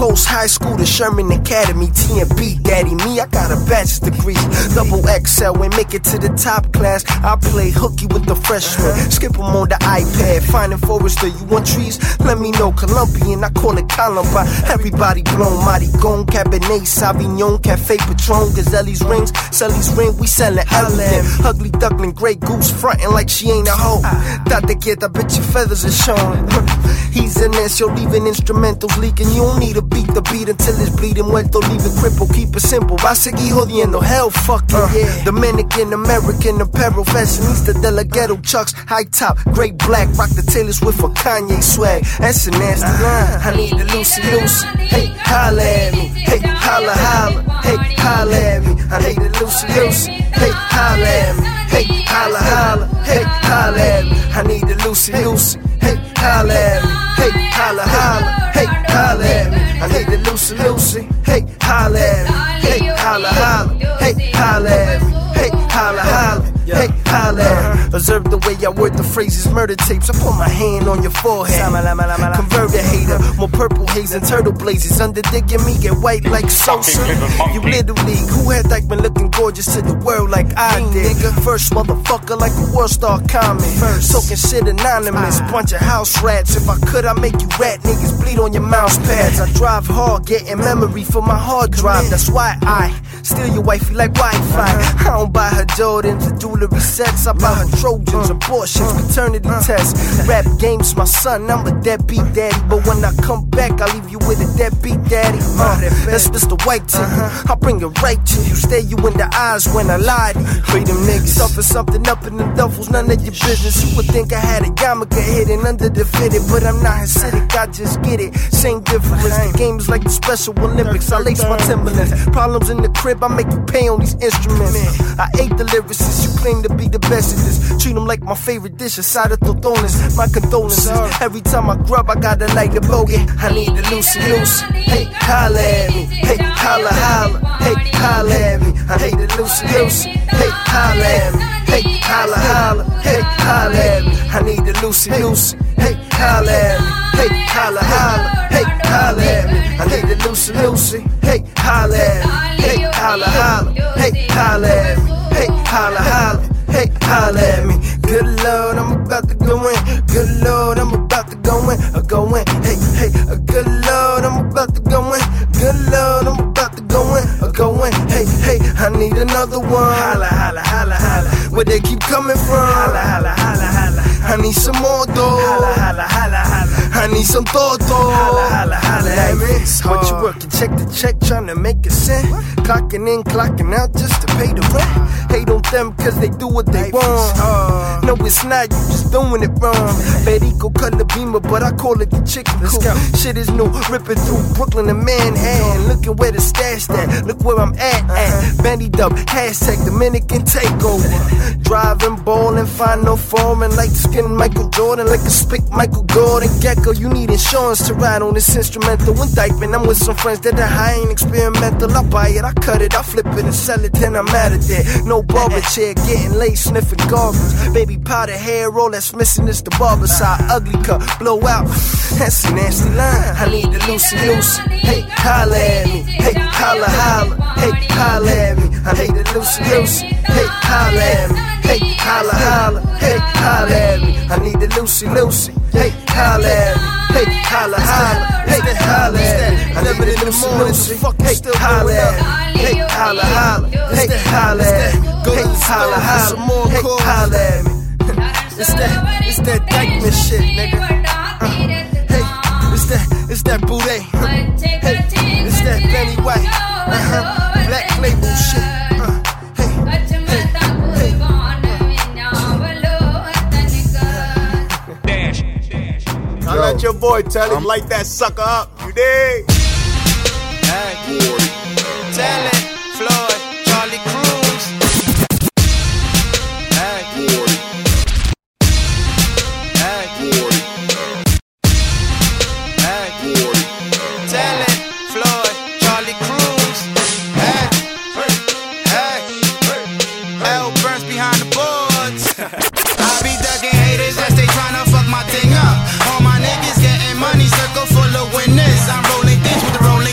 Post high school to Sherman Academy, T and B, daddy. Me, I got a bachelor's degree. Double X L and make it to the top class. I play hooky with the freshmen. Skip them on the iPad. Finding Forrester, you want trees? Let me know. Colombian, I call it Columbine. Everybody blown, mighty gone. Cabernet, Sauvignon, Cafe Patron, Gazelle's rings, Sully's ring. We sellin' everything. Ugly duckling, Grey Goose, frontin' like she ain't a hoe. Date quieta, bitch, your feathers are showing. He's an ass, you're leaving instrumentals leaking. You don't need to beat the beat until it's bleeding. Muerto, leave it cripple, keep it simple. Va a seguir jodiendo, hell fucking uh, yeah. Dominican, American, apparel, fashionista, de la ghetto, chucks, high top, great black, rock the Taylor Swift for Kanye swag. That's a nasty line. I need the Lucy Lucy. Hey, holla at me. Hey, holla, holla. Hey, holla at me. I need the Lucy Lucy. Hey, holla at me. Hey, holla, holla. Hey, holla at me. I need the Lucy Lucy. Hey, holla at me. Hey, holla, holla. Hey, holla at me. I need the Lucy Lucy. Hey, holla at me. Hey, holla, holla. Hey, holla at me. Hey, holla, holla. Hey, holla at me. Observe the way I word the phrases, murder tapes. I put my hand on your forehead. Convert a hater, more purple haze and turtle blazes. Under digging me, get white like Sosa. You little league, who had like been looking gorgeous to the world like I did? First motherfucker like a world star comment. First talking shit anonymous, bunch of house rats. If I could, I'd make you rat niggas bleed on your mouse pads. I drive hard, getting memory for my hard drive. That's why I steal your wifey like Wi-Fi. I don't buy her Jordans or jewelry sets. I buy her Trojans, abortions, paternity tests. Rap games, my son, I'm a deadbeat daddy. But when I come back, I leave you with a deadbeat daddy. Uh, that's Mister White to you. I bring it right to you. Stare you in the eyes when I lie to you. Pray them niggas stuffing something up in them duffels, none of your business. You would think I had a yarmulke hidden under the fitted, but I'm not Hasidic, I just get it. Same difference. The game is like the Special Olympics. I lace my Timberlands. Problems in the crib, I make you pay on these instruments. I ate the lyricists, you claim to be the best at this. Treat them like my favorite dish, aside of totones. My condolences. Every time I grub, I gotta light the bogey. I need the Lucy Lucy. Hey, holla at me. Hey, holla, holla. Hey, holla at me. I need the Lucy Lucy. Hey, holla at me. Hey, holla, holla. Hey, holla at me. I need the Lucy Lucy. Hey, holla at me. Hey, holla, holla. Hey, holla at me. I need the Lucy Lucy. Hey, holla at me. Hey, holla, holla. Hey, holla at me. Hey, holla, holla. Hey, holla at me. Good Lord, I'm about to go in. Good Lord, I'm about to go in. I go in. Hey, hey. Good Lord, I'm about to go in. Good Lord, I'm about to go in. I go in. Hey, hey. I need another one. Holla, holla, holla, holla. Where they keep coming from? Holla, holla, holla, holla. I need some more dough. Holla, holla, holla, holla. I need some todo. Holla, holla, holla at me. What you working? Check the check, trying to make a cent. Clocking in, clocking out just to pay the rent. Hate on them cause they do what they want. No, it's not, you just doing it wrong. Perico color beamer, but I call it the chicken coop. Shit is new, ripping through Brooklyn and Manhattan. Looking where the stash at, look where I'm at, at. Bandied up, hashtag Dominican takeover. Driving, ballin', find no foreman. Like skin Michael Jordan, like a spick Michael Gordon. Gecko, you need insurance to ride on this instrumental. Indictment, I'm with some friends that are high and experimental. I buy it, I cut it, I flip it and sell it, then I'm out of there. No barber chair, getting late, sniffing garbage. Baby powder hair, all that's missing is the barber side. Ugly cut, blow out, that's a nasty line. I need the Lucy Lucy. Hey, holla at me. Hey, holla, holla. Hey, holla at me. I need the Lucy Lucy. Hey, holla at me. Hey, holla, holla. Hey, holla at me. I need the Lucy Lucy. Hey, holla at me. Hey, holla, holla. Hey, holla at me. I never in the morning, so fuck hey, holla at me. Hey, holla, holla. Hey, holla at me. Hey, holla, holla. Hey, holla at me. It's that, it's that Dykeman shit, nigga. Uh, hey, it's that, it's that Boudet. Hey, it's that Benny White. Uh-huh. Black label shit. Uh, hey, hey, hey. I let your boy tell him, light that sucker up. You dig? Hey, tell it, Floyd, Charlie Cruz. Hey, hey, hey, tell it, Floyd, Charlie Cruz. Hey, hey, L burns behind the boards. I be ducking haters as they tryna fuck my thing up. All my niggas getting money, circle full of winners. I'm rolling things with the rolling.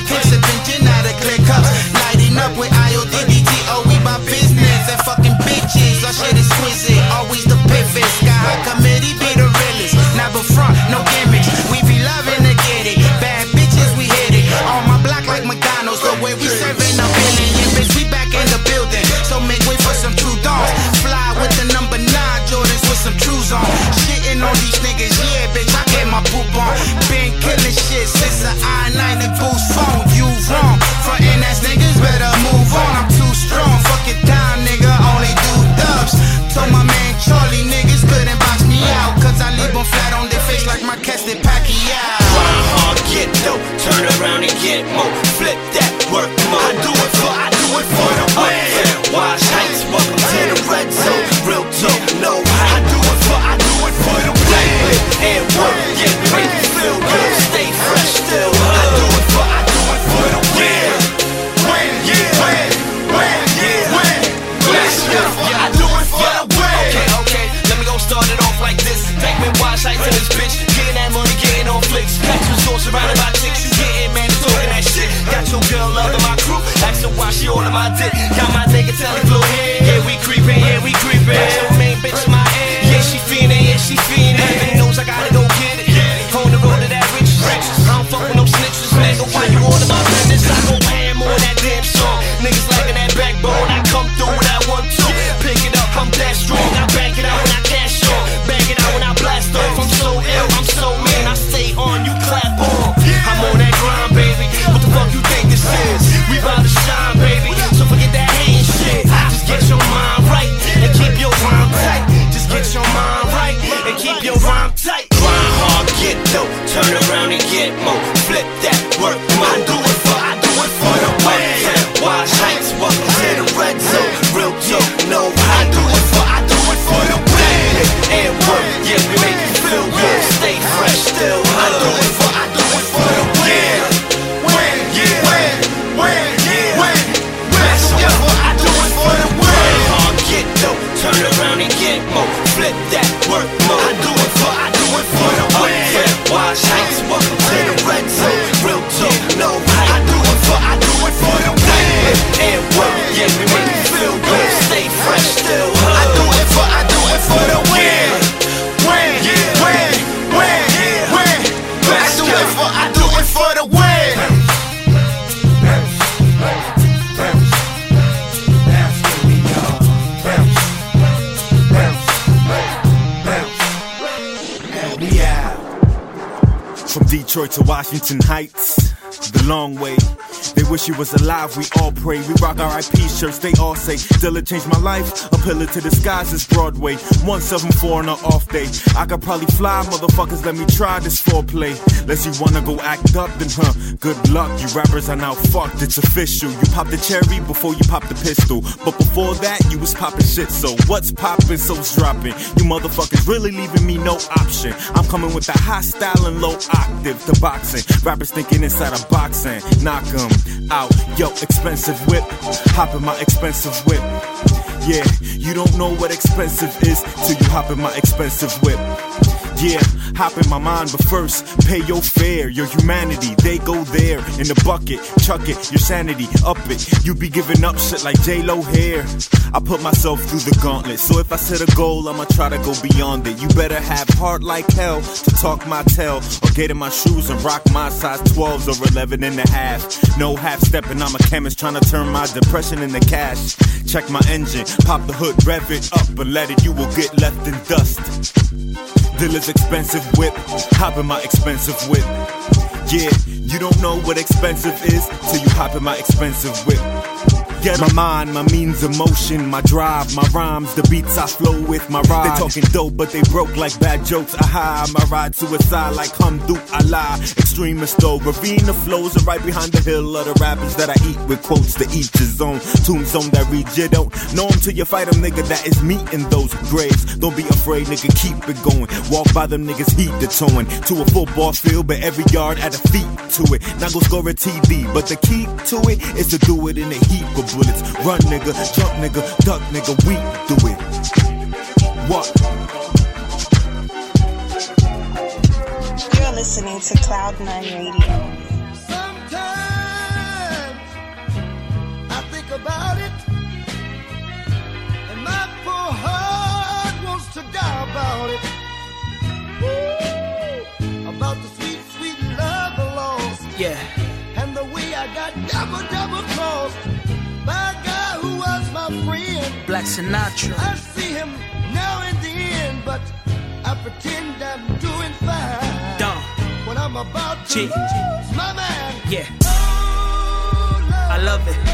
It's an I ninety boost phone, you wrong. Frontin' ass niggas better move on. I'm too strong, fuck it down, nigga. Only do dubs. Told my man Charlie niggas couldn't box me out, cause I leave them flat on their face like my casted Pacquiao. Grind hard, get dope, turn around and get more. Flip that, work more. I do it for, I do it for the win. Wash heights, welcome to the red zone. Real talk, no I do it for, I do it for the win. And work, yeah, make you feel good. Stay fresh still. I do it for, I do it for the win. Win, yeah, win, win, yeah, win. Let's go, I do it for the win. Okay, okay, let me go start it off like this. Backman wash heights in this bitch. Getting that money, getting on flicks. Got you so surrounded by chicks. You getting man talking that shit. Got your girl loving my crew. Ask her why she all in my dick. Got my nigga telling Blue here. Yeah, we creepin', yeah, we creepin'. Got your main bitch in my ear. Yeah, she fiendin', yeah, she fiendin'. Heaven knows I gotta go get it. On the road to that rich rich. I don't fuck with no snitches, nigga. Why you all in my business? I go ham on that damn song. Niggas liking that backbone. I come through with that one two. Pick it up, I'm that strong. I back it out when I cash on. Bang it out when I blast off. I'm so ill, I'm so mean. I stay on, you clap on. I'm on that grind, baby. What the fuck you think this is? We bout to shine, baby. So forget that hating shit. Just get your mind right and keep your rhyme tight. Just get your mind right and keep your rhyme tight. Grind hard, get dope, turn around and get more. Flip that, work more. I do it for, I do it for the win. Wash heights, welcome to the red zone. Real talk, no I do it for, I do it for the win. And work, yeah, we make you feel good. Stay fresh still. I do it for, I do it for the win. Win, yeah, win, win, yeah, win. Let's go, I do it for the win. Hard, get dope, turn around and get more. Flip that, work more. I do it for, I do it for the win. Wash heights, welcome to the red zone. Real talk, no I do it for, I do it for the win. And work, yeah, we make you feel good. Stay fresh still. I do it for, I do it for the win. Win, yeah, win, win, yeah, win. I do it for, I do it for the win. From Detroit to Washington Heights, the long way. They wish he was alive, we all pray. We rock R I P shirts, they all say Dilla changed my life, a pillar to the skies is Broadway. one seven four on an off day. I could probably fly, motherfuckers, let me try this foreplay. Unless you wanna go act up, then huh, good luck. You rappers are now fucked, it's official. You pop the cherry before you pop the pistol. But before that, you was popping shit, so what's poppin', so's dropping. You motherfuckers really leaving me no option. I'm coming with a high style and low octave to boxing. Rappers thinking inside a boxing, knock 'em out. Yo, expensive whip, hop in my expensive whip. Yeah, you don't know what expensive is till you hop in my expensive whip. Yeah, hop in my mind, but first, pay your fare, your humanity, they go there, in the bucket, chuck it, your sanity, up it, you be giving up shit like J-Lo hair. I put myself through the gauntlet, so if I set a goal, I'ma try to go beyond it. You better have heart like hell to talk my tail, or get in my shoes and rock my size twelves or eleven and a half. No half stepping, I'm a chemist trying to turn my depression into cash. Check my engine, pop the hood, rev it up and let it, you will get left in dust. Dilla's expensive whip, hop in my expensive whip. Yeah, you don't know what expensive is till you hop in my expensive whip. Get my mind, my means of motion, my drive, my rhymes, the beats I flow with, my ride. They talking dope, but they broke like bad jokes. Aha, my ride suicide like Hamduk Allah. Extremist though, ravine the flows are right behind the hill of the rappers that I eat with quotes to each his own. Tombstone that reads, you don't know him till you fight him, nigga. That is me in those graves. Don't be afraid, nigga, keep it going. Walk by them niggas, heat the towing to a football field, but every yard at a feet to it. Now go score a T D, but the key to it is to do it in a heap of bullets. Run, nigga, jump, nigga, duck, nigga, we do it. What? You're listening to Cloud nine Radio. Sometimes I think about it, and my poor heart wants to die about it. Woo! About the sweet, sweet love I lost. Yeah. And the way I got double, double crossed by a guy who was my friend. Black Sinatra. I see him now and then, but I pretend I'm doing fine. Dumb. When I'm I'm about to G. lose my man. Yeah. I love it.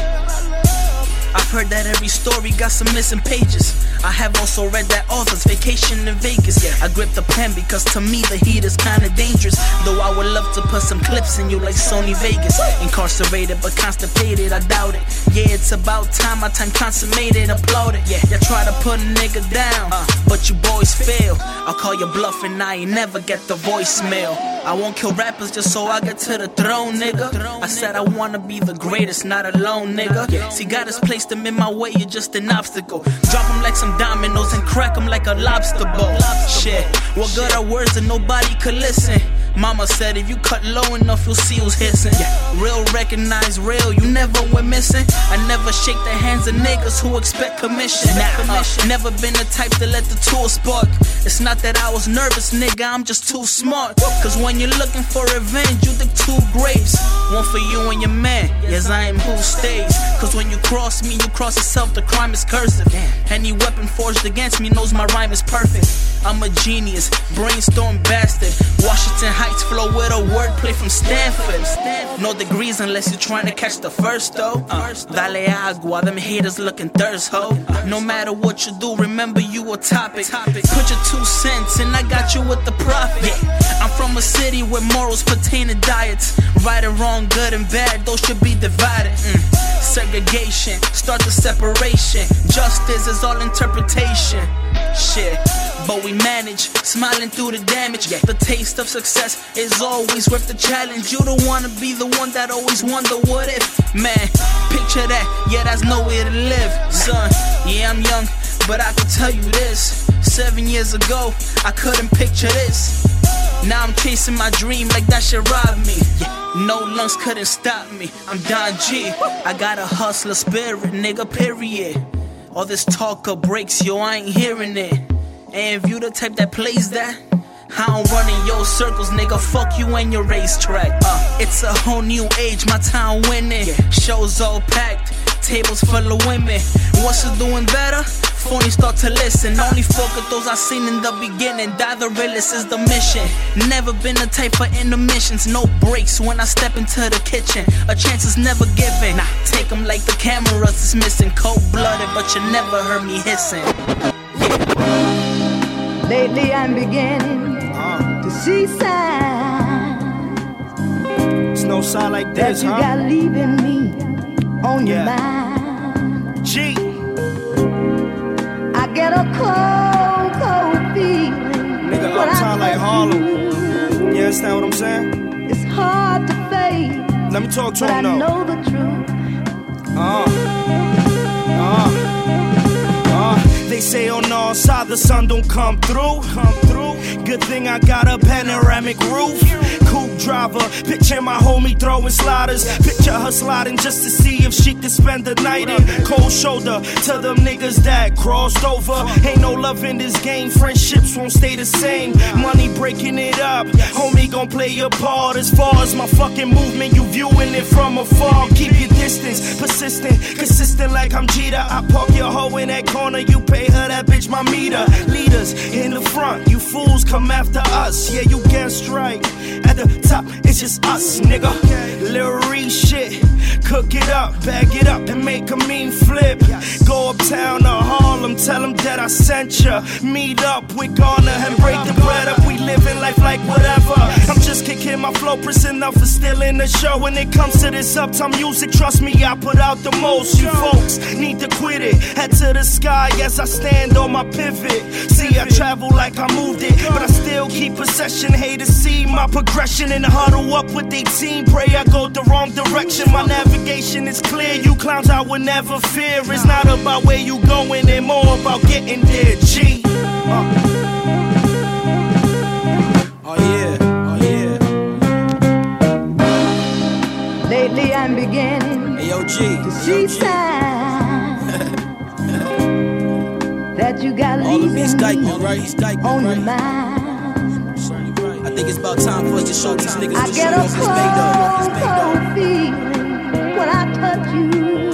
I've heard that every story got some missing pages. I have also read that author's vacation in Vegas. I grip the pen because to me the heat is kinda dangerous. Though I would love to put some clips in you like Sony Vegas. Incarcerated but constipated, I doubt it. Yeah, it's about time, my time consummated, applaud it. Yeah, you try to put a nigga down, uh, but you boys fail. I'll call you bluff and I ain't never get the voicemail. I won't kill rappers just so I get to the throne, nigga. I said I wanna be the greatest, not alone, nigga. See, God has placed them in my way, you're just an obstacle. Drop them like some dominoes and crack them like a lobster bowl. Shit, what good are words that nobody could listen? Mama said if you cut low enough, you'll see who's hissing. Real recognize real, you never went missing. I never shake the hands of niggas who expect commission. Nah, uh, never been the type to let the tool spark. It's not that I was nervous, nigga, I'm just too smart. Cause when you're looking for revenge, you think two grapes. One for you and your man, yes I am who stays. Cause when you cross me, you cross yourself, the crime is cursive. Any weapon forged against me knows my rhyme is perfect. I'm a genius, brainstorm bastard. Washington Heights flow with a wordplay from Stanford. No degrees unless you're trying to catch the first though. Uh, Dale agua, them haters looking thirst ho. No matter what you do, remember you a topic. Put your two cents and I got you with the profit. Yeah. I'm from a city where morals pertain to diets. Right and wrong, good and bad, those should be divided. Mm. Segregation, start the separation. Justice is all interpretation. Shit, but we manage, smiling through the damage. The taste of success is always worth the challenge. You don't wanna be the one that always wonder what if. Man, picture that, yeah that's nowhere to live. Son, yeah I'm young, but I can tell you this. Seven years ago, I couldn't picture this. Now I'm chasing my dream like that shit rob me. No lungs couldn't stop me, I'm Don G. I got a hustler spirit, nigga, period. All this talk of breaks, yo, I ain't hearing it. And if you the type that plays that, I don't run in your circles, nigga, fuck you and your racetrack. uh, It's a whole new age, my town winning. Shows all packed, tables full of women. What's you doing better? Phony start to listen. Only fuck with those I seen in the beginning. Die the realest is the mission. Never been the type for intermissions. No breaks when I step into the kitchen. A chance is never given. Nah, take them like the cameras is missing. Cold-blooded, but you never heard me hissing. Lately I'm beginning uh. to see signs. It's no sign like this, that you huh? got leaving me on yeah. your mind. G. I get a cold, cold feeling. Nigga, uptown like Harlem. You understand what I'm saying? It's hard to fade. Let me talk to but him I though. know the truth. Uh. Uh. Uh. They say on all sides the sun don't come through. Come through. Good thing I got a panoramic roof. Coupe driver, picture my homie throwing sliders. Picture her sliding just to see if she could spend the night in. Cold shoulder to them niggas that crossed over. Ain't no love in this game, friendships won't stay the same. Money breaking it up, homie gon' play your part. As far as my fucking movement, you viewing it from afar. Keep your distance, persistent, consistent like I'm Jeter. I park your hoe in that corner, you pay her that bitch my meter. Leaders in the front, you fools come after us. Yeah, you guessed right. At the top, it's just us, nigga. Lil Reese shit, cook it up, bag it up, and make a mean flip. Go uptown to Harlem, tell them that I sent ya. Meet up with Garner and break the bread up. We living life like whatever. I'm just kicking my flow, pressing up for stealing the show. When it comes to this uptown music, trust me, I put out the most. You folks need to quit it. Head to the sky as I stand on my pivot. See, I travel like I moved it, but I still keep possession. Haters see my progression and huddle up with they team. Pray I go the wrong direction. My navigation is clear. You clowns I would never fear. It's not about where you going, and more about getting there. G. Uh. Oh yeah, oh yeah. Lately I'm beginning hey, yo, G. to see signs that you got leaving me right? on your mind. I think it's about time for us to show these niggas I to get show a us this made cold, up. cold feeling when I touch you.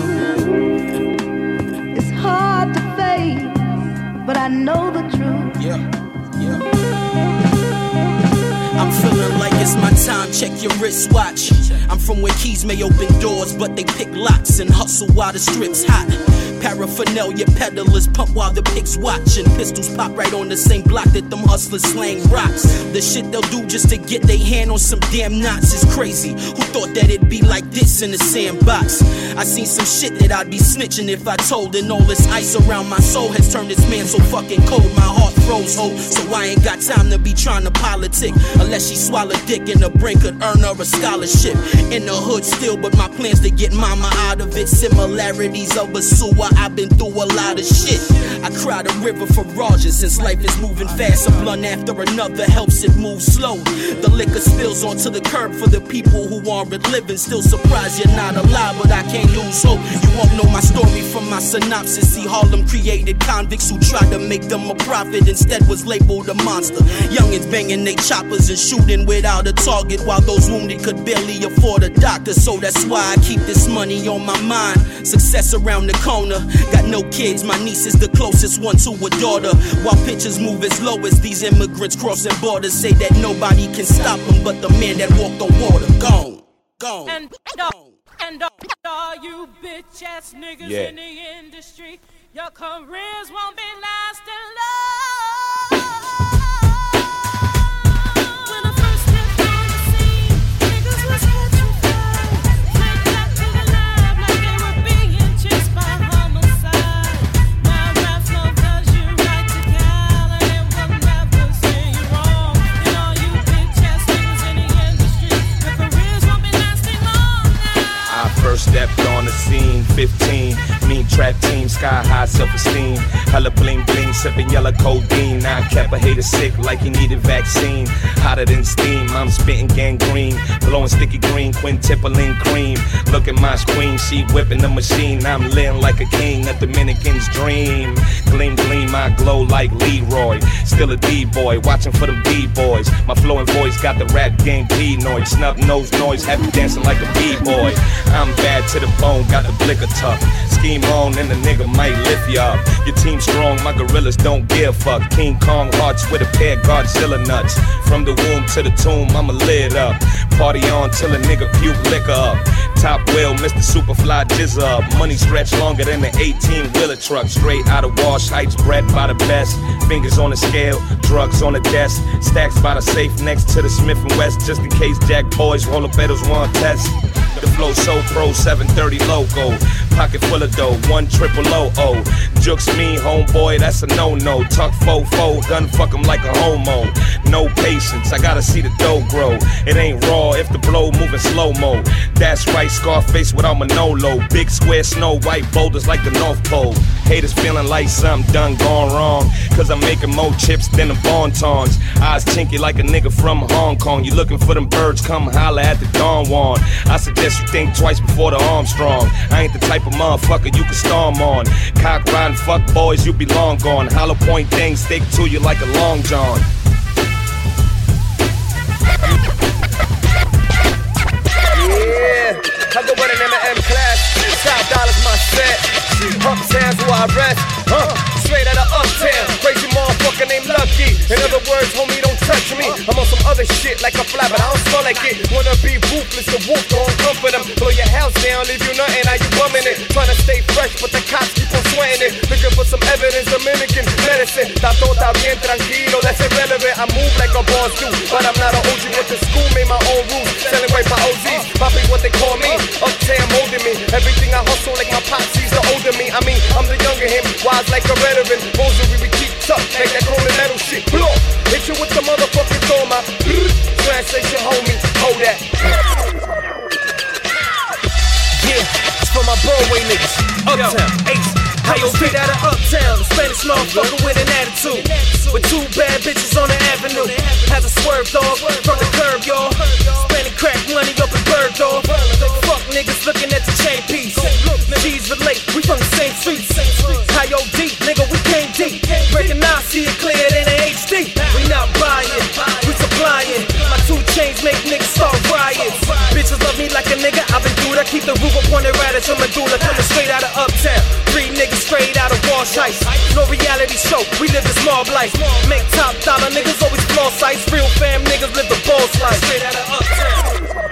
It's hard to face, but I know the truth. Yeah, yeah. I'm feeling like it's my time your wristwatch. I'm from where keys may open doors, but they pick locks and hustle while the strip's hot. Paraphernalia peddlers pump while the pigs watch, and pistols pop right on the same block that them hustlers slang rocks. The shit they'll do just to get their hand on some damn knots is crazy. Who thought that it'd be like this in the sandbox? I seen some shit that I'd be snitching if I told, and all this ice around my soul has turned this man so fucking cold. My heart froze, ho, so I ain't got time to be trying to politic unless she swallow dick and the brain could earn her a scholarship. In the hood still, but my plans to get mama out of it. Similarities of a sewer, I've been through a lot of shit. I cry the river for Rogers since life is moving fast. A blunt after another helps it move slow. The liquor spills onto the curb for the people who aren't living. Still surprised you're not alive, but I can't lose hope. You won't know my story from my synopsis. See, Harlem created convicts who tried to make them a profit, instead was labeled a monster. Youngins banging they choppers and shooting without a target, while those wounded could barely afford a doctor. So that's why I keep this money on my mind. Success around the corner. Got no kids, my niece is the closest one to a daughter. While pictures move as low as these immigrants crossing borders, say that nobody can stop them but the man that walked the water. Gone, gone. And all, and all, all you bitch ass niggas Yeah. in the industry, your careers won't be lasting long. When I first stepped on the scene, niggas was petrified. Went back to the lab like they were being chased by homicide. Now raps no cause you right to Cal, and it will never say you wrong. And all you bitch ass niggas in the industry, your careers won't be lasting long now. I first stepped on the scene, fifteen. Mean trap team, sky high self-esteem. Hella bling bling, sipping yellow codeine. Now I kept a hater sick like he needed vaccine. Hotter than steam, I'm spitting gangrene. Blowing sticky green, quintuple cream. Look at my queen, she whipping the machine. I'm living like a king, a Dominican's dream. Gleam, gleam, I glow like Leroy. Still a D-boy, watching for them D-boys. My flowing voice got the rap game P-noid. Snub nose noise, have you dancing like a B-boy. I'm bad to the bone, got the blicker tough. Scheme on and the nigga might lift you up. Your team strong, my gorillas don't give a fuck. King Kong hearts with a pair of Godzilla nuts. From the womb to the tomb, I'ma lit up. Party on till a nigga puke liquor up. Top wheel, Mister Superfly jizz up. Money stretch longer than the eighteen-wheeler truck. Straight out of Wash Heights, bred by the best. Fingers on the scale, drugs on the desk. Stacks by the safe next to the Smith and West. Just in case Jack boys, roller pedals want test. The flow so pro, seven thirty loco. Pocket full of dough, one triple O O. Jukes me, homeboy, that's a no-no. Tuck fo-fo, gun fuck him like a homo. No patience, I gotta see the dough grow. It ain't raw if the blow moving slow-mo. That's right, Scarface without Manolo. Big square snow, white boulders like the North Pole. Haters feeling like something done gone wrong. Cause I'm making more chips than the Bontons. Eyes chinky like a nigga from Hong Kong. You looking for them birds, come holler at the Dawn Juan. I suggest you think twice before the Armstrong. I ain't the type of motherfucker you can storm on. Cock riding fuck boys, you be long gone. Hollow point things stick to you like a long john. Yeah, I go by the name of M Class. Top dollars my set. Uptown's where I rest. Huh? Straight out of Uptown. Crazy motherfucker named Lucky. In other words, homie, don't touch me. I'm on some other shit like a fly, but I don't smell like it. Wanna be ruthless, the wolf don't come for them. Blow your house down, leave you nothing, now you bumming it. Trying to stay fresh, but the cops keep on sweating it. Looking for some evidence, Dominican medicine. Está todo está bien tranquilo, that's irrelevant. I move like a boss do, but I'm not an O G. Went to school, made my own rules. Selling right by O Gs, Poppy what they call me. Uptown molding me. Everything I hustle like my popsies, the older me. I mean, I'm the younger him, wise like a veteran. Rosary, we keep tough, make that chrome and metal shit. Blow, hit you with the motherfucking toma. Translation, homie, hold that. Yeah, it's for my Broadway niggas. Uptown, Ace. How you straight out of Uptown, Spanish motherfucker with an attitude. With two bad bitches on the avenue. Has a swerve dog from the curb, y'all. Spending crack money up in Bergdorf. Fuck niggas looking at the chain piece. G's relate, we from the same streets. How yo deep, nigga, we came deep. Recognize, see it clear, it ain't H D. We not buying, we supplying. My two chains make niggas start riots. Bitches love me like a nigga, I've been through that. Keep the Ruger pointed right at your medulla. Coming straight out of Uptown. Three niggas straight out of Wash Heights. No reality show, we live this mob life. Make top dollar niggas always floor sights. Real fam niggas live the boss life. Straight out of Uptown.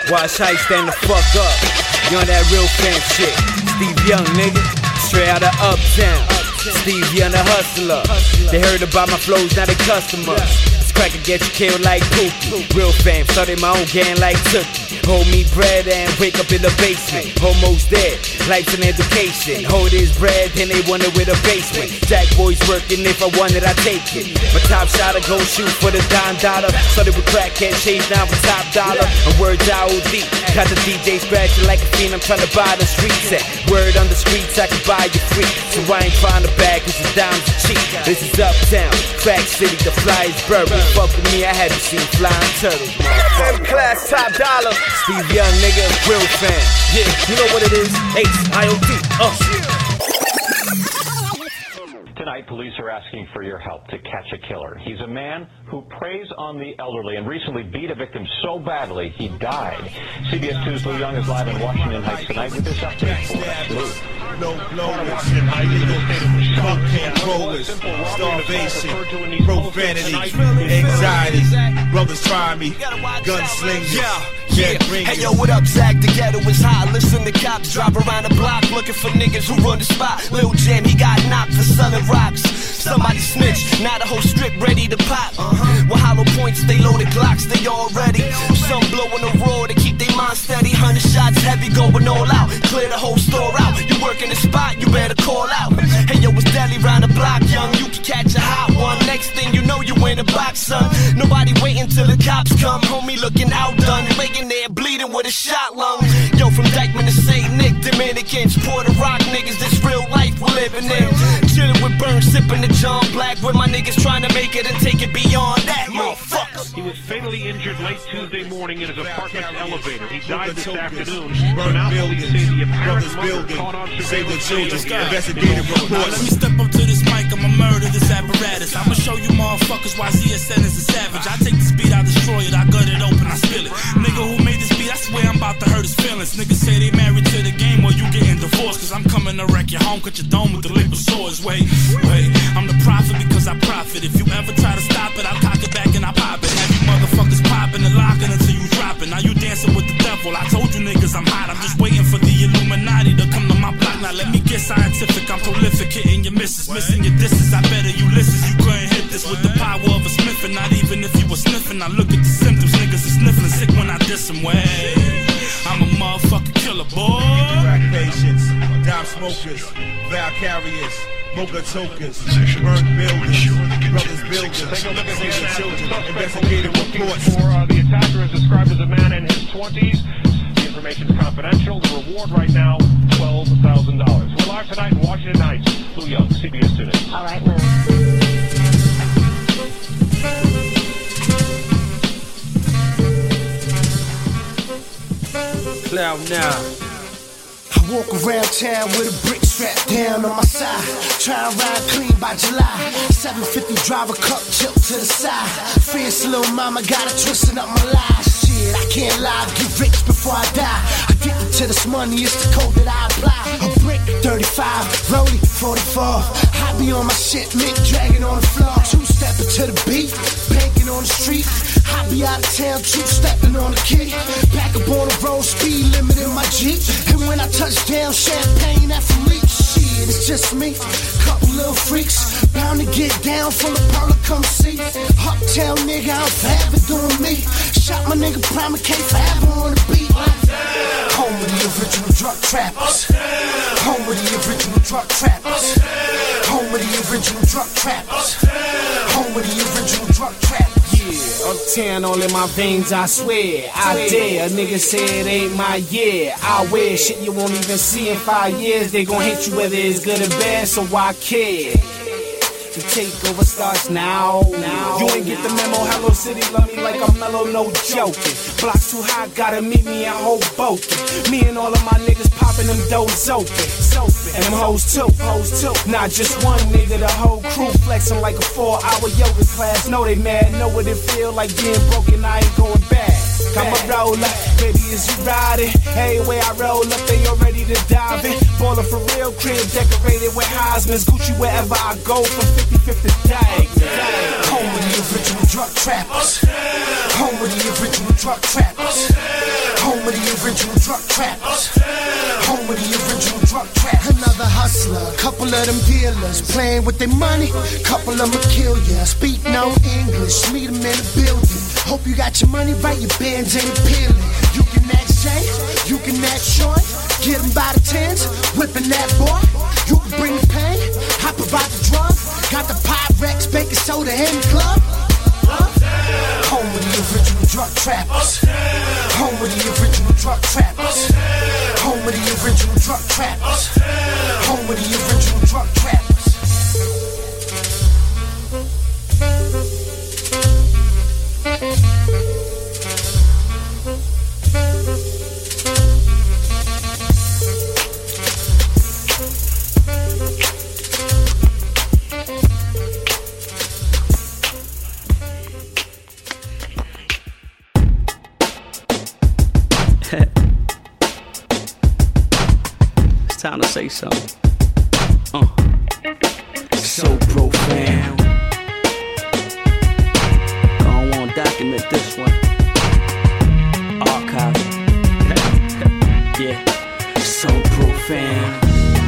Watch how you stand the fuck up. You on that real fan shit. Steve Young, nigga. Straight out of Uptown. Steve Young, the hustler. They heard about my flows, now they customers. This cracker get you killed like Pookie. Real fam, started my own gang like Tookie. Hold me bread and wake up in the basement. Almost dead, life's an education. Hold his bread, then they wonder where the basement. Jack boys working, if I want it, I take it. My top shotter go shoot for the dime dollar. Started with crackhead, changed down for top dollar. And words I O D, got the D J scratching like a fiend. I'm trying to buy the streets at. Word on the streets, I can buy you free. So I ain't trying to bag, cause the dimes are cheap. This is Uptown, Crack City, the fly is buried. Fuck with me, I haven't seen flying turtles. M-Class, top dollar. Steve Young, nigga, real fan. Yeah, you know what it is. Ace, I O T, uh. Tonight, police are asking for your help to catch a killer. He's a man who preys on the elderly and recently beat a victim so badly he died. C B S two's Lou Young is live in Washington Heights tonight with this update for us. Lou. No blowers, fuck controllers, starvation, profanity, anxiety. Brothers try me, gunslingers. Yeah. Yeah. Hey yo, what up, Zach? The ghetto is hot. Listen to cops drive around the block looking for niggas who run the spot. Lil Jam, he got knocked for selling rocks. Somebody snitched, now the whole strip ready to pop. Uh-huh. With hollow points, they loaded Glocks, they all ready. Some blowing a roar to keep their mind steady. Hundred shots heavy, going all out. Clear the whole store out. You work in the spot, you better call out. Hey yo, it's deli round the block, young. You can catch a hot one. Next thing you know, you in a box, son. Nobody waiting till the cops come. Homie looking outdone, laying there bleeding with a shot lung. Yo, from Dykeman to Saint Nick, Dominicans, Puerto Rock niggas, this real life we're living in. Chilling with Burn, sipping the John Black, with my niggas trying to make it and take it beyond that, motherfuckers. He was fatally injured late Tuesday morning in his apartment's elevator. He died this afternoon. So now police say the apparent murder caught on surveillance footage. Investigative reports. Let me step up to this mic, I'ma murder this apparatus. I'ma show you motherfuckers why Z S N is a savage. I take this beat, I destroy it, I gut it open, I spill it. Nigga who made this beat, I swear I'm about to hurt his feelings. Niggas say they married to the game while you getting divorced. Cause I'm coming to wreck your home, cut your dome with the liquid swords. Wait, wait, I'm the prophet because I profit. If you ever try to stop it, I'll cock it back and I pop it. Have you motherfuckers popping and locking until you drop it. Now you dancing with the devil, I told you niggas I'm hot. I'm just waiting for the Illuminati to come to my block. Now let me get scientific, I'm prolific, hitting your misses. Missing your disses, I better Ulysses. You couldn't hit this with the power of a smith. And not even if you were sniffing, I look at the symptoms. Niggas are sniffling sick when I diss them. Way, I'm a motherfucking killer, boy. Crack patients, dime smokers, vow carriers, mocha tokers, burnt buildings, brothers builders, saving children, investigative reports. For uh, the attacker is described as a man in his twenties. The information is confidential. The reward right now, twelve thousand dollars. We're live tonight in Washington Heights. Lou Young, C B S two News. All right, Lou. Cloud now. I walk around town with a brick strapped down on my side. Try and ride clean by July. seven fifty driver cup tilt to the side. Fierce little mama got it twisting up my life. Shit, I can't lie, get rich before I die. Addicted to this money, it's the code that I apply. A brick, thirty-five, rollie, forty-four. I be on my shit, Mick dragging on the floor. Two-stepping to the beat, banking on the street. I be out of town, two-stepping on the key. Back up on the road, speed limit in my Jeep. And when I touch down, champagne that from leak. Shit, it's just me, couple little freaks. Bound to get down from the parlor, come see. Uptown nigga, I'm forever doing me. Shot my nigga Primer, can't forever on the beat. Home with the original drug trappers. Home with the original drug trappers. Home with the original drug trappers. Home with the original drug trappers. Yeah, uptown all in my veins, I swear. I dare, a nigga say it ain't my year. I wear shit you won't even see in five years. They gon' hit you whether it's good or bad, so why care? The takeover starts now. now. You ain't get the memo, Hello City love me like I'm mellow, no joking. Blocks too high, gotta meet me in Hoboken. Me and all of my niggas popping them doors open. And them hoes too, hoes too. Not just one nigga, the whole crew flexing like a four hour yoga class. Know they mad, know what it feel like being broken, I ain't going back. I'm a roller, baby, is you riding? Everywhere I roll up, they all ready to dive in. Ballin' for real, crib decorated with Heisman's. Gucci wherever I go from fifty-fifth to Dag. Home with the original drug trappers. Home with the original drug trappers. Home of the original drug trappers. Home of the original drug trappers. Another hustler, couple of them dealers playing with their money. Couple of them will kill ya. Speak no English, meet them in the building. Hope you got your money right, your bands ain't peeling. You can ask Jay, you can ask Sean. Get them by the tens, whipping that boy. You can bring the pain, I provide the drug. Got the Pyrex, baking soda, and the club. Home of the original drug trappers. Home of the original drug trappers. Home of the original drug trappers. Home of the original drug trappers. It's time to say something. Uh. So profound. I don't want to document this one. Archive. Yeah. So profound.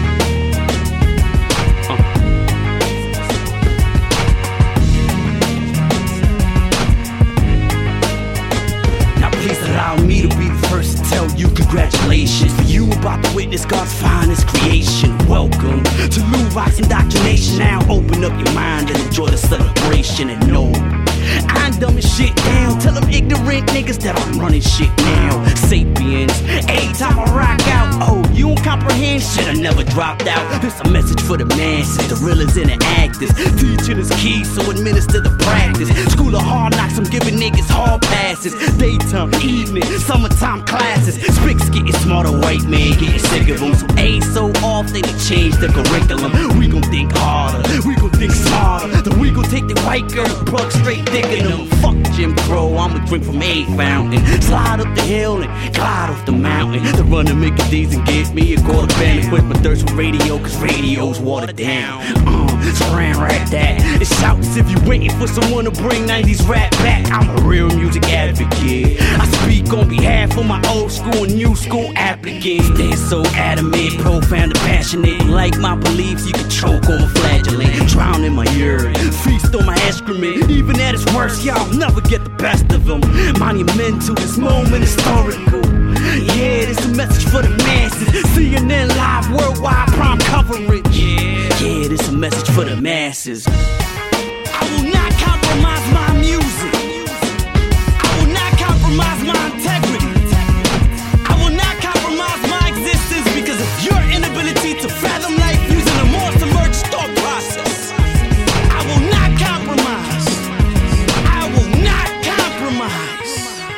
Please allow me to be the first to tell you congratulations. For you about to witness God's finest creation. Welcome to Levi's indoctrination. Now open up your mind and enjoy the celebration. And know I ain't dumbing shit down. Tell them ignorant niggas that I'm running shit now. Sapiens, every time I rock out. Oh, you don't comprehend shit, I never dropped out. This a message for the masses, the realers and the actors. Teaching is key, so administer the practice. School of hard knocks, I'm giving niggas hard passes. Daytime, evening, summertime classes. Spicks getting smarter, white man getting sick of them. So A so off, they done change the curriculum. We gon' think harder, we gon' think smarter. Then we gon' take the white girl and plug straight dick in them. Fuck Jim Crow, I'ma drink from a fountain. Slide up the hill and glide off the mountain. The run to Mickey D's and get me a quarter band. Quit my thirst for radio, cause radio's watered down. Uh, saran wrap that. It's shouts if you waiting for someone to bring nineties rap back. I'm a real music advocate. I speak on behalf of my old school and new school applicants. They're so adamant, profound and passionate. Like my beliefs, you can choke on my flagellant. Drown in my urine, feast on my excrement. Even at its worst, y'all never get the best of them. Monumental, this moment historical. Yeah, this a message for the masses. C N N live worldwide prime coverage. Yeah, yeah, this a message for the masses. I will not compromise my music. I will not compromise my integrity. I will not compromise my existence because of your inability to fathom life using a more submerged thought process. I will not compromise. I will not compromise.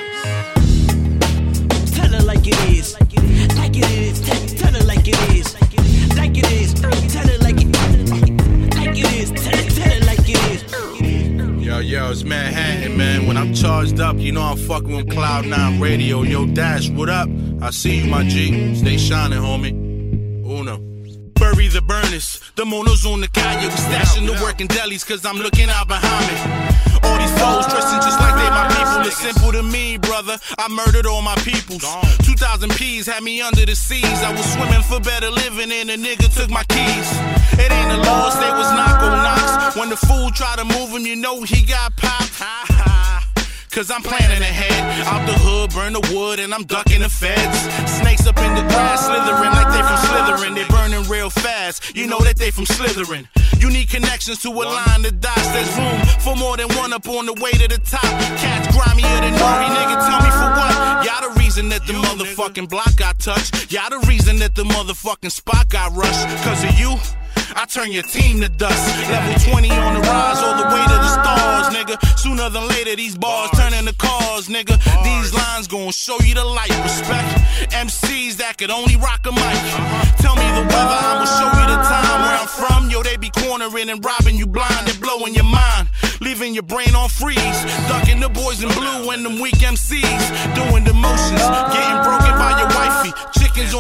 Tell it like it is. Like it is. Tell it like it is. Like it is. Tell it like it like it is. Tell it, tell it like it is. Yo, yo, it's Manhattan, man. When I'm charged up, you know I'm fucking with Cloud nine Radio. Yo, Dash, what up? I see you, my G. Stay shining, homie. Uno. Bury the burners. The monos on the calle. We stashing the work in delis, cause I'm looking out behind me. All these foes dressing just like they my people. It's simple to me, brother. I murdered all my peoples. two thousand P's had me under the seas. I was swimming for better living and a nigga took my keys. It ain't the laws, they was knock on knocks. When the fool try to move him, you know he got popped. Cause I'm planning ahead. Out the hood, burn the wood, and I'm ducking the feds. Snakes up in the grass, slithering like they from Slytherin. They burning real fast, you know that they from Slytherin. You need connections to align the dots. There's room for more than one up on the way to the top. Cats grimier than Nori, nigga, tell me for what? Y'all the reason that the motherfucking block got touched. Y'all the reason that the motherfucking spot got rushed. Cause of you, I turn your team to dust. Level twenty on the rise, all the way to the stars, nigga. Sooner than later, these bars turn into cars, nigga. These lines gon' show you the light. Respect M Cs that could only rock a mic. Tell me the weather, I'ma show you the time. Where I'm from, yo, they be cornering and robbing you blind and blowing your mind, leaving your brain on freeze. Ducking the boys in blue and them weak M Cs, doing the motions, getting broken by your wifey. Chickens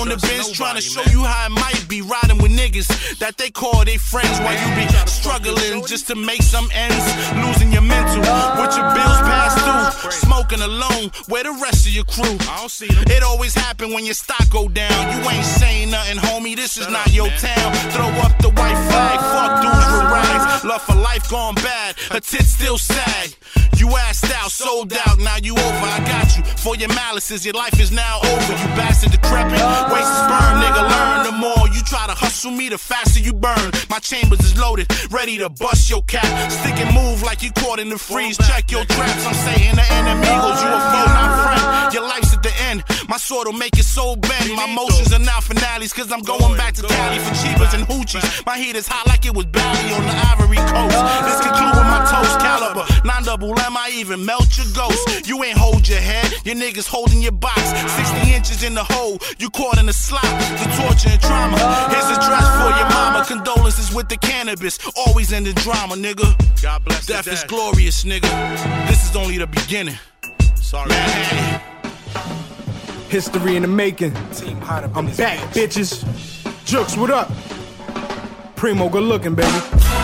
on the bench trying to show you how it might be riding with niggas that they call they friends while you be struggling just to make some ends, losing your mental with your bills passed through, smoking alone where the rest of your crew. I don't see them. It always happen when your stock go down. You ain't saying nothing, homie. This is not your town. Throw up the white flag. Fuck dudes with rags. Love for life gone bad. Her tits still sag. You asked out, sold out, now you over. I got you for your malices. Your life is now over. You bastard decrepit, waste of sperm, nigga. Learn the more you try to hustle me, the faster you burn. My chambers is loaded, ready to bust your cap. Stick and move like you caught in the freeze. Check your traps. I'm saying the enemigos, you a foe, not friend. Your life's at the end. My sword will make it so bend. My motions are now finales, cause I'm going back to Cali for cheapers and hoochies. My heat is hot like it was Bali on the Ivory Coast. This conclude with my toast caliber. Nine double M, I even melt your ghost. You ain't hold your head, your niggas holding your box. sixty inches in the hole, you caught in the slop. The torture and trauma. Here's a dress for your mama. Condolences with the cannabis. Always in the drama, nigga. God bless Death is glorious, nigga. This is only the beginning. Sorry, man. History in the making. I'm back, bitches. Jukes, what up? Primo, good looking, baby.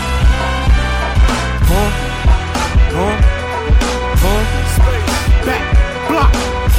Huh? Huh? Huh? Space. Back. Block.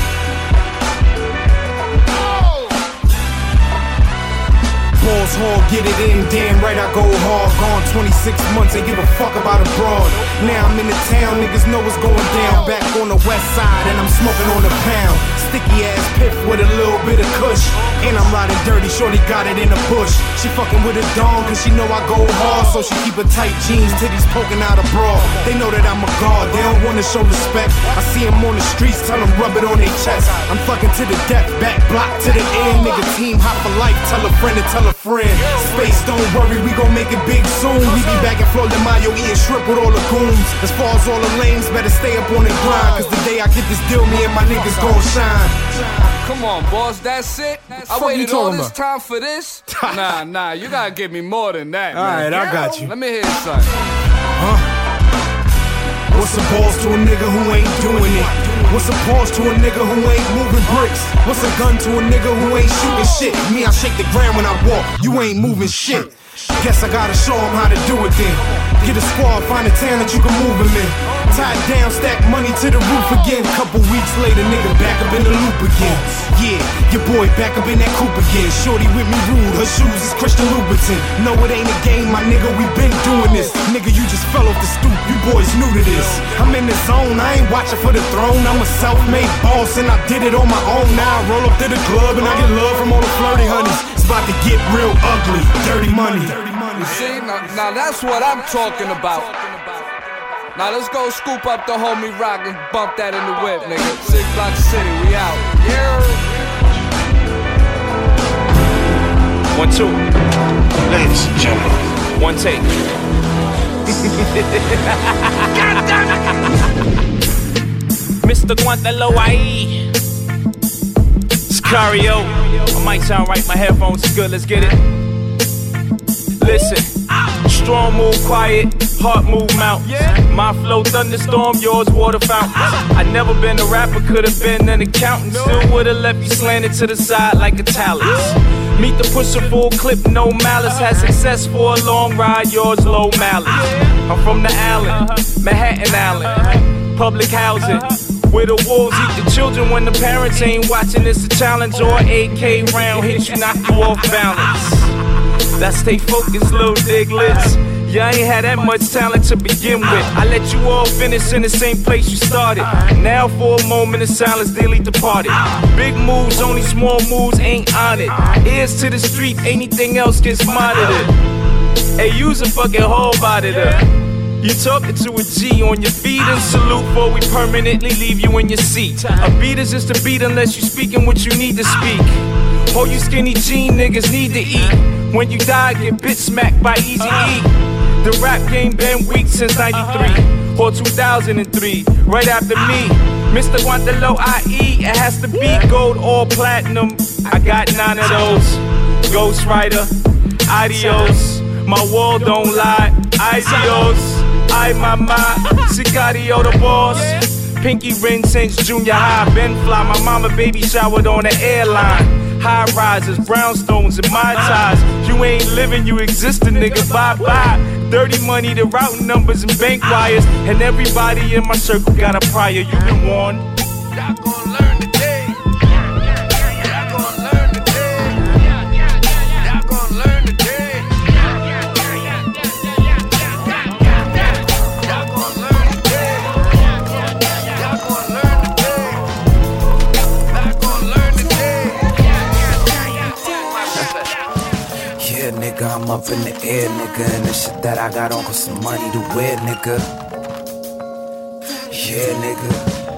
Balls hard, get it in, damn right I go hard. Gone twenty-six months, ain't give a fuck about a broad. Now I'm in the town, niggas know what's going down. Back on the west side, and I'm smoking on the pound. Sticky ass piff with a little bit of kush. And I'm riding dirty, shorty got it in the bush. She fucking with a dong, cause she know I go hard. So she keep her tight jeans, titties poking out abroad. They know that I'm a god, they don't wanna show respect. I see them on the streets, tell them rub it on their chest. I'm fucking to the death, back block to the end. Nigga team hot for life, tell a friend and tell a friend. Space, don't worry, we gon' make it big soon. We be back in Florida, Mayo, eating shrimp with all the goons. As far as all the lanes, better stay up on the grind. Cause the day I get this deal, me and my niggas gon' shine. Come on, boss, that's it? I waited all this time for this? Nah, nah, you gotta give me more than that, man. Alright, I got you. Let me hear something. Huh? What's a balls to a nigga who ain't doing it? What's a pause to a nigga who ain't moving bricks? What's a gun to a nigga who ain't shooting shit? Me, I shake the ground when I walk, you ain't moving shit. Guess I gotta show him how to do it then. Get a squad, find a town that you can move him in. Tied down, stack money to the roof again. Couple weeks later, nigga back up in the loop again. Yeah, your boy back up in that coupe again. Shorty with me rude, her shoes is Christian Louboutin. No, it ain't a game, my nigga, we been doing this. Nigga, you just fell off the stoop, you boys new to this. I'm in the zone, I ain't watching for the throne. I'm a self-made boss and I did it on my own. Now I roll up to the club and I get love from all the flirty honeys. It's about to get real ugly, dirty money. You see, now, now that's what I'm talking about. Now let's go scoop up the homie Rock and bump that in the whip, nigga. Six Block City, we out. Yeah. One, two. Ladies and gentlemen. One take. God damn it! Mister Guantalo, I Sicario. My mic sound right, my headphones is good, let's get it. Listen, strong move, quiet, heart move mountains. My flow thunderstorm, yours water fountains. I never been a rapper, could've been an accountant. Still would've left you slanted to the side like a talus. Meet the pusher, full clip, no malice. Had success for a long ride, yours low malice. I'm from the Allen, Manhattan Allen, public housing. Where the wolves eat the children when the parents ain't watching. It's a challenge or A K round hit you, knock you off balance. That stay focused, little diglets. You ain't had that much talent to begin with. I let you all finish in the same place you started. Now for a moment of silence, daily departed. Big moves, only small moves ain't on it. Ears to the street, anything else gets monitored. Hey, use a fucking whole body there. You talking to a G on your feet and salute before we permanently leave you in your seat. A beat is just a beat unless you speaking what you need to speak. All you skinny jean niggas need to eat. When you die, get bitch smacked by Easy E. The rap game been weak since ninety-three or two thousand three. Right after me, Mister Guantalo, I E. It has to be gold or platinum. I got nine of those. Ghost Rider, adios. My wall don't lie, ideos. I my my, Sicario the boss. Pinky ring since junior high. Been fly, my mama baby showered on the airline. high rises, brownstones, and my ties. You ain't living, you existing, nigga. Bye bye. Dirty money, the routing numbers and bank wires, and everybody in my circle got a prior. You been warned. Y'all gon' learn today. Y'all gon' learn today. Y'all gon' learn today. Y'all gon' learn today. Y'all gon' learn today. Y'all gon' learn today. Yeah, nigga, I'm up in the air, nigga, and the shit that I got on got some money to wear, nigga. Yeah, nigga.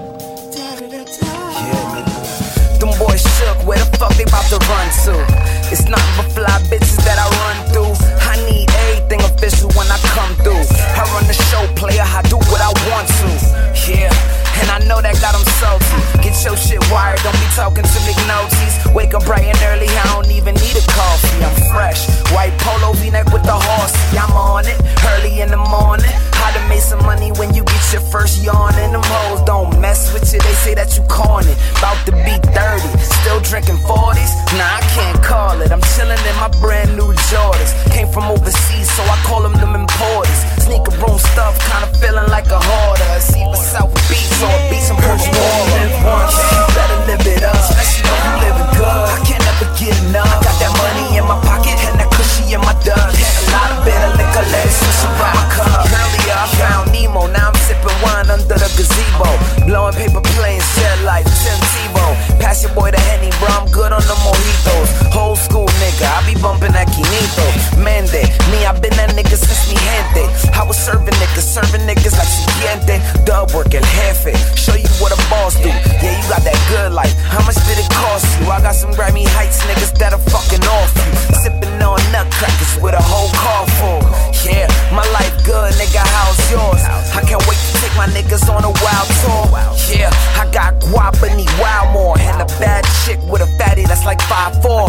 Yeah, nigga. Them boys shook, where the fuck they bout to run to? It's nothing but fly bitches that I run through. I need everything official when I come through. I run the show, player, I do what I want to. Yeah, and I know that got them salty. Get your shit wired, don't be talking to McNulty's. Wake up bright and early, I don't even need a coffee. I'm fresh, white polo V-neck with the horse. I'm on it, early in the morning. How to make some money when you get your first yawn. And them hoes don't mess with you, they say that you corny. About to be thirty, still drinking forties? Nah, I can't call it, I'm chilling in my brand new Jordans. Came from overseas, so I call them them importers. Sneaker room stuff, kinda feeling like a hoarder. See the South Beach, so I beat some Purple Water. Once, you better live it up, especially when you living good. I can't ever get enough, I got that money in my pocket and that cushy in my dust. A lot of bitter liquor, let it switch around my cup. Earlier I found Nemo, now I'm sipping wine under the gazebo. Blowing paper planes, jet life, Tim Tebow. Pass your boy the Henny, bro, I'm good on the mojitos. Old school nigga, I be bumping that Quinito. Mende, me, I been that nigga since mi gente. I was serving niggas, serving niggas like siguiente. Dub work, el jefe, show you what a boss do. Yeah, you got that good life, how much did it cost you? I got some Grammy Heights niggas that'll fucking off you. Sipping on nutcrackers with a whole car full. Yeah, my life good, nigga, how's yours? I can't wait to take my niggas on a wild tour. Yeah, I got guap and need wild more. And a bad chick with a fatty that's like five four.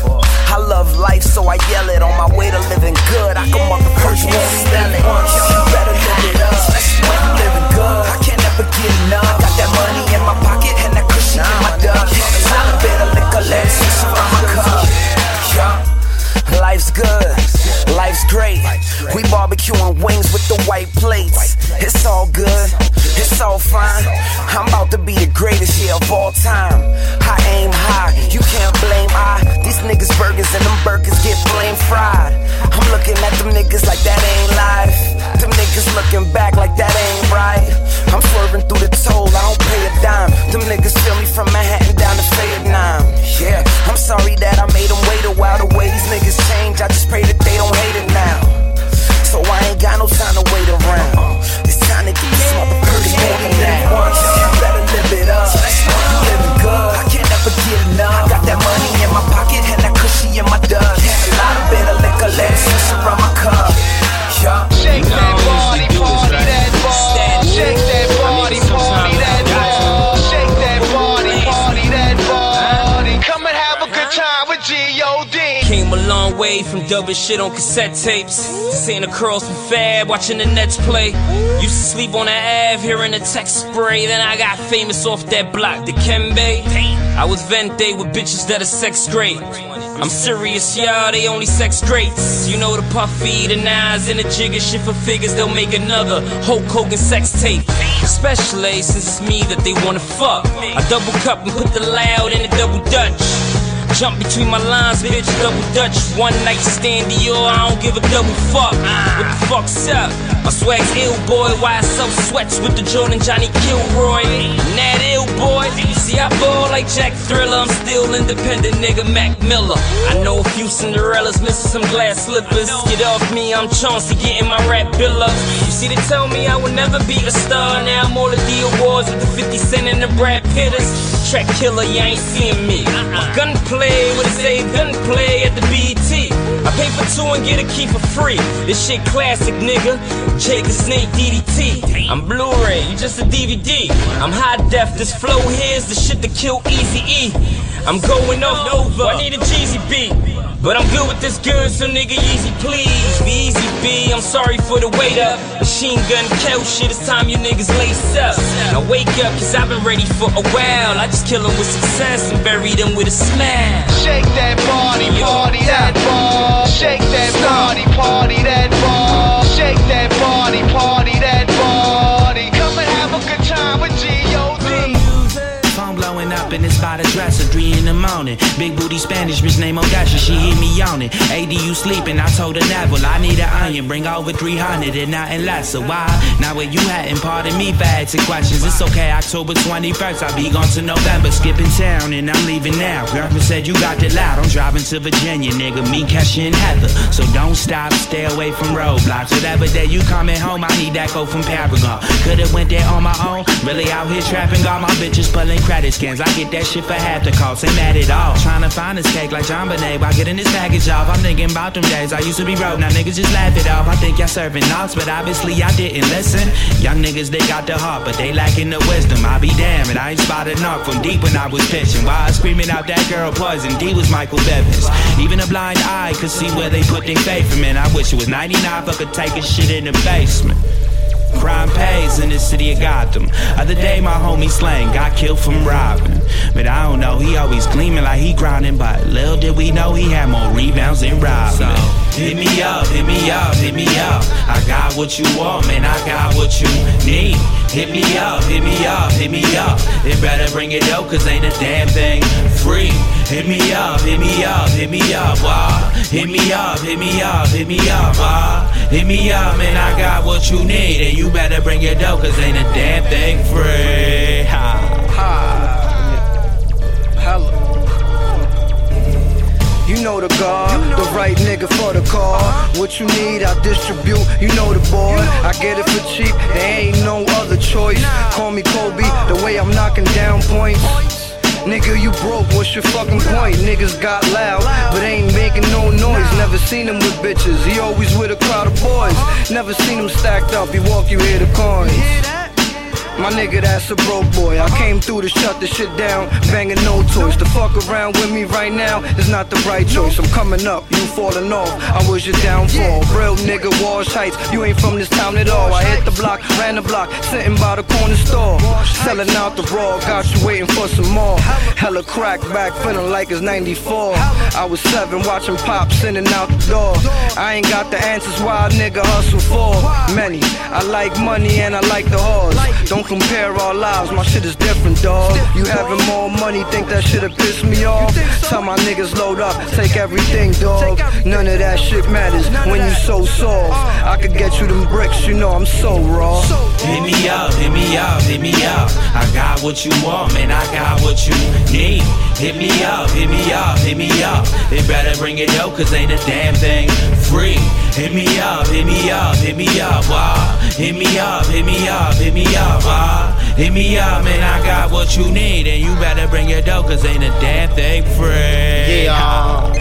I love life, so I yell it. On my way to living good, I can motherfucking spell it. You better live it up, especially when you living good. I can't ever get enough. I got that money in my pocket and that cushion in my dust. A lot of bitter liquor, let's switch around my cup. Yeah. Life's good, life's great. We barbecuing wings with the white plates. It's all good, it's all fine. I'm about to be the greatest year of all time. I aim high, you can't blame I. These niggas burgers and them burgers get flame fried. I'm looking at them niggas like that ain't life. Them niggas looking back like that ain't right. I'm swerving through the toll, I don't pay a dime. Them niggas feel me from Manhattan down to Vietnam. Yeah, I'm sorry that I made them wait a while. The way these niggas change, I just pray that they don't hate it now. So I ain't got no time to wait around. It's time to get this motherfucking money now. You better live it up, especially when you living good. I can't ever get enough. I got that money in my pocket and that cushy in my dust. A lot of bitter liquor, let's switch around my cup. Yeah. Shake that body, party that ball. Shake that body, party that ball. Shake that body, party that ball. Come and have a good time with G O D Came a long way from dubbing shit on cassette tapes to seeing the curls from Fab, watching the Nets play. Used to sleep on the Ave, hearing the text spray. Then I got famous off that block, the Kembe. I was Vente with bitches that are sex great. I'm serious, y'all, they only sex greats. You know the Puffy, the Nas, and the Jigga shit for figures. They'll make another Hulk Hogan sex tape. Especially since it's me that they wanna fuck. I double cup and put the loud in the double Dutch. Jump between my lines, bitch, double Dutch. One night stand Dior, I don't give a double fuck. What the fuck's up? My swag's ill, boy. Y S L sweats with the Jordan Johnny Kilroy. And that ill, boy. See, I ball like Jack Thriller. I'm still independent, nigga, Mac Miller. I know a few Cinderellas missing some glass slippers. Get off me, I'm Chauncey, getting my rap bill up. You see, they tell me I would never be a star. Now I'm all of the awards with the fifty cent and the Brad Pitters. Track killer, you ain't seeing me. Gunplay, what it say? Gunplay at the B E T. I pay for two and get a key for free. This shit classic, nigga. Jake the Snake D D T. I'm Blu-ray, you just a D V D. I'm high def, this flow here's the shit to kill Eazy-E. I'm going over, I need a Jeezy beat. But I'm good with this good, so nigga easy please. Be easy B, I'm sorry for the wait up. Machine gun kill shit, it's time you niggas lace up. Now wake up, cause I've been ready for a while. I just kill them with success and bury them with a smile. morning. Big booty Spanish bitch named Ogasha, she hit me on it. A D, you sleeping? I told her never. I need an onion, bring over three hundred and nothing less. So why? Now where you at? And pardon me for asking questions. It's okay, October twenty-first, I'll be gone to November. Skipping town and I'm leaving now. Girlfriend said you got it loud. I'm driving to Virginia, nigga. Me, Kesha, and Heather. So don't stop, stay away from roadblocks. Whatever day you coming home, I need that code from Paragon. Could've went there on my own. Really out here trapping, got my bitches pulling credit scans. I get that shit for half the cost, ain't mad at all. Trying to find this cake like John Bonet while getting this package off. I'm thinking about them days I used to be broke, now niggas just laugh it off. I think y'all serving knots, but obviously y'all didn't listen. Young niggas, they got the heart, but they lacking the wisdom. I be damned, I ain't spotted knock from deep when I was pitching. While I was screaming out that girl poison, D was Michael Bevins. Even a blind eye could see where they put their faith in. Man, I wish it was ninety-nine if I could take a shit in the basement. Crime pays in the city of Gotham. Other day my homie Slang got killed from robbing. But I don't know, he always gleaming like he grinding. But little did we know he had more rebounds than robbing. So, hit me up, hit me up, hit me up. I got what you want, man, I got what you need. Hit me up, hit me up, hit me up. It better bring it up, cause ain't a damn thing free. Hit me up, hit me up, hit me up, wah. Hit me up, hit me up, hit me up, wah. Hit me up, man, I got what you need. And you better bring it up, cause ain't a damn thing free. Ha. Ha. Hello. You know the guard, the right nigga for the car. What you need, I distribute, you know the boy. I get it for cheap, there ain't no other choice. Call me Kobe, the way I'm knocking down points. Nigga, you broke, what's your fucking point? Niggas got loud, but ain't making no noise. Never seen him with bitches, he always with a crowd of boys. Never seen him stacked up, he walk, you hear the coins. My nigga, that's a broke boy. I came through to shut the shit down, banging no toys. To fuck around with me right now is not the right choice. I'm coming up, you falling off, I was your downfall. Real nigga, Walsh Heights, you ain't from this town at all. I hit the block, ran the block, sitting by the corner store. Selling out the raw, got you waiting for some more. Hella crack back, feeling like it's ninety-four. I was seven, watching Pop sending out the door. I ain't got the answers why a nigga hustle for many. I like money and I like the horse. Don't compare our lives, my shit is different, dawg. You having more money, think that shit'll piss me off? Tell my niggas load up, take everything, dawg. None of that shit matters when you so soft. I could get you them bricks, you know I'm so raw. Hit me up, hit me up, hit me up. I got what you want, man, I got what you need. Hit me up, hit me up, hit me up. It better bring it up, cause ain't a damn thing free. Hit me up, hit me up, hit me up, wah. Hit me up, hit me up, hit me up, wah. Hit me up, man, I got what you need. And you better bring it up, cause ain't a damn thing free. Yeah.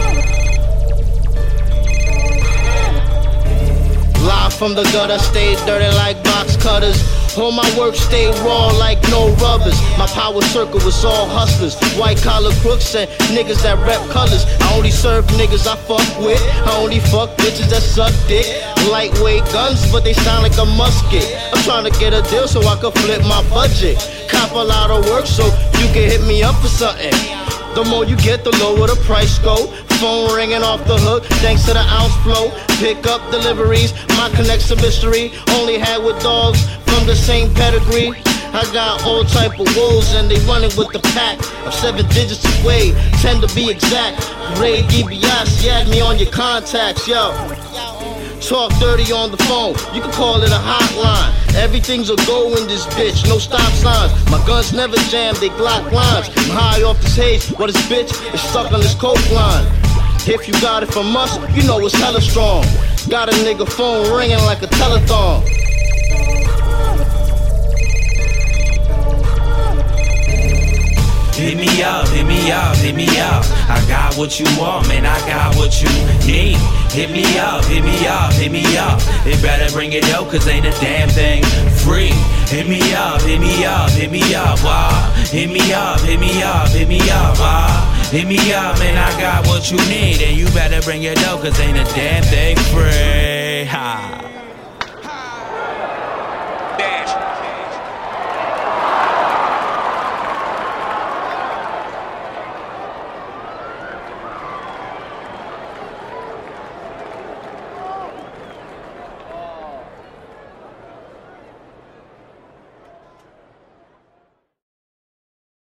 Live from the gutter, stay dirty like box cutters. All my work stay raw like no rubbers. My power circle was all hustlers, white collar crooks and niggas that rep colors. I only serve niggas I fuck with. I only fuck bitches that suck dick. Lightweight guns, but they sound like a musket. I'm trying to get a deal so I can flip my budget. Cop a lot of work so you can hit me up for something. The more you get, the lower the price go. Phone ringing off the hook, thanks to the ounce flow. Pick up deliveries, my connect's a mystery. Only had with dogs from the same pedigree. I got all type of wolves and they running with the pack of seven digits away, ten to be exact. Ray DiBiase, you had me on your contacts, yo. Talk dirty on the phone, you can call it a hotline. Everything's a go in this bitch, no stop signs. My guns never jam, they Glock lines. I'm high off this haze, but this bitch is stuck on this coke line. If you got it from us, you know it's hella strong. Got a nigga phone ringing like a telethon. Hit me up, hit me up, hit me up. I got what you want, man, I got what you need. Hit me up, hit me up, hit me up. It better bring it up, cause ain't a damn thing free. Hit me up, hit me up, hit me up, wah. Hit me up, hit me up, hit me up, wah. Hit me up, man, I got what you need. And you better bring it up, cause ain't a damn thing free. Ha.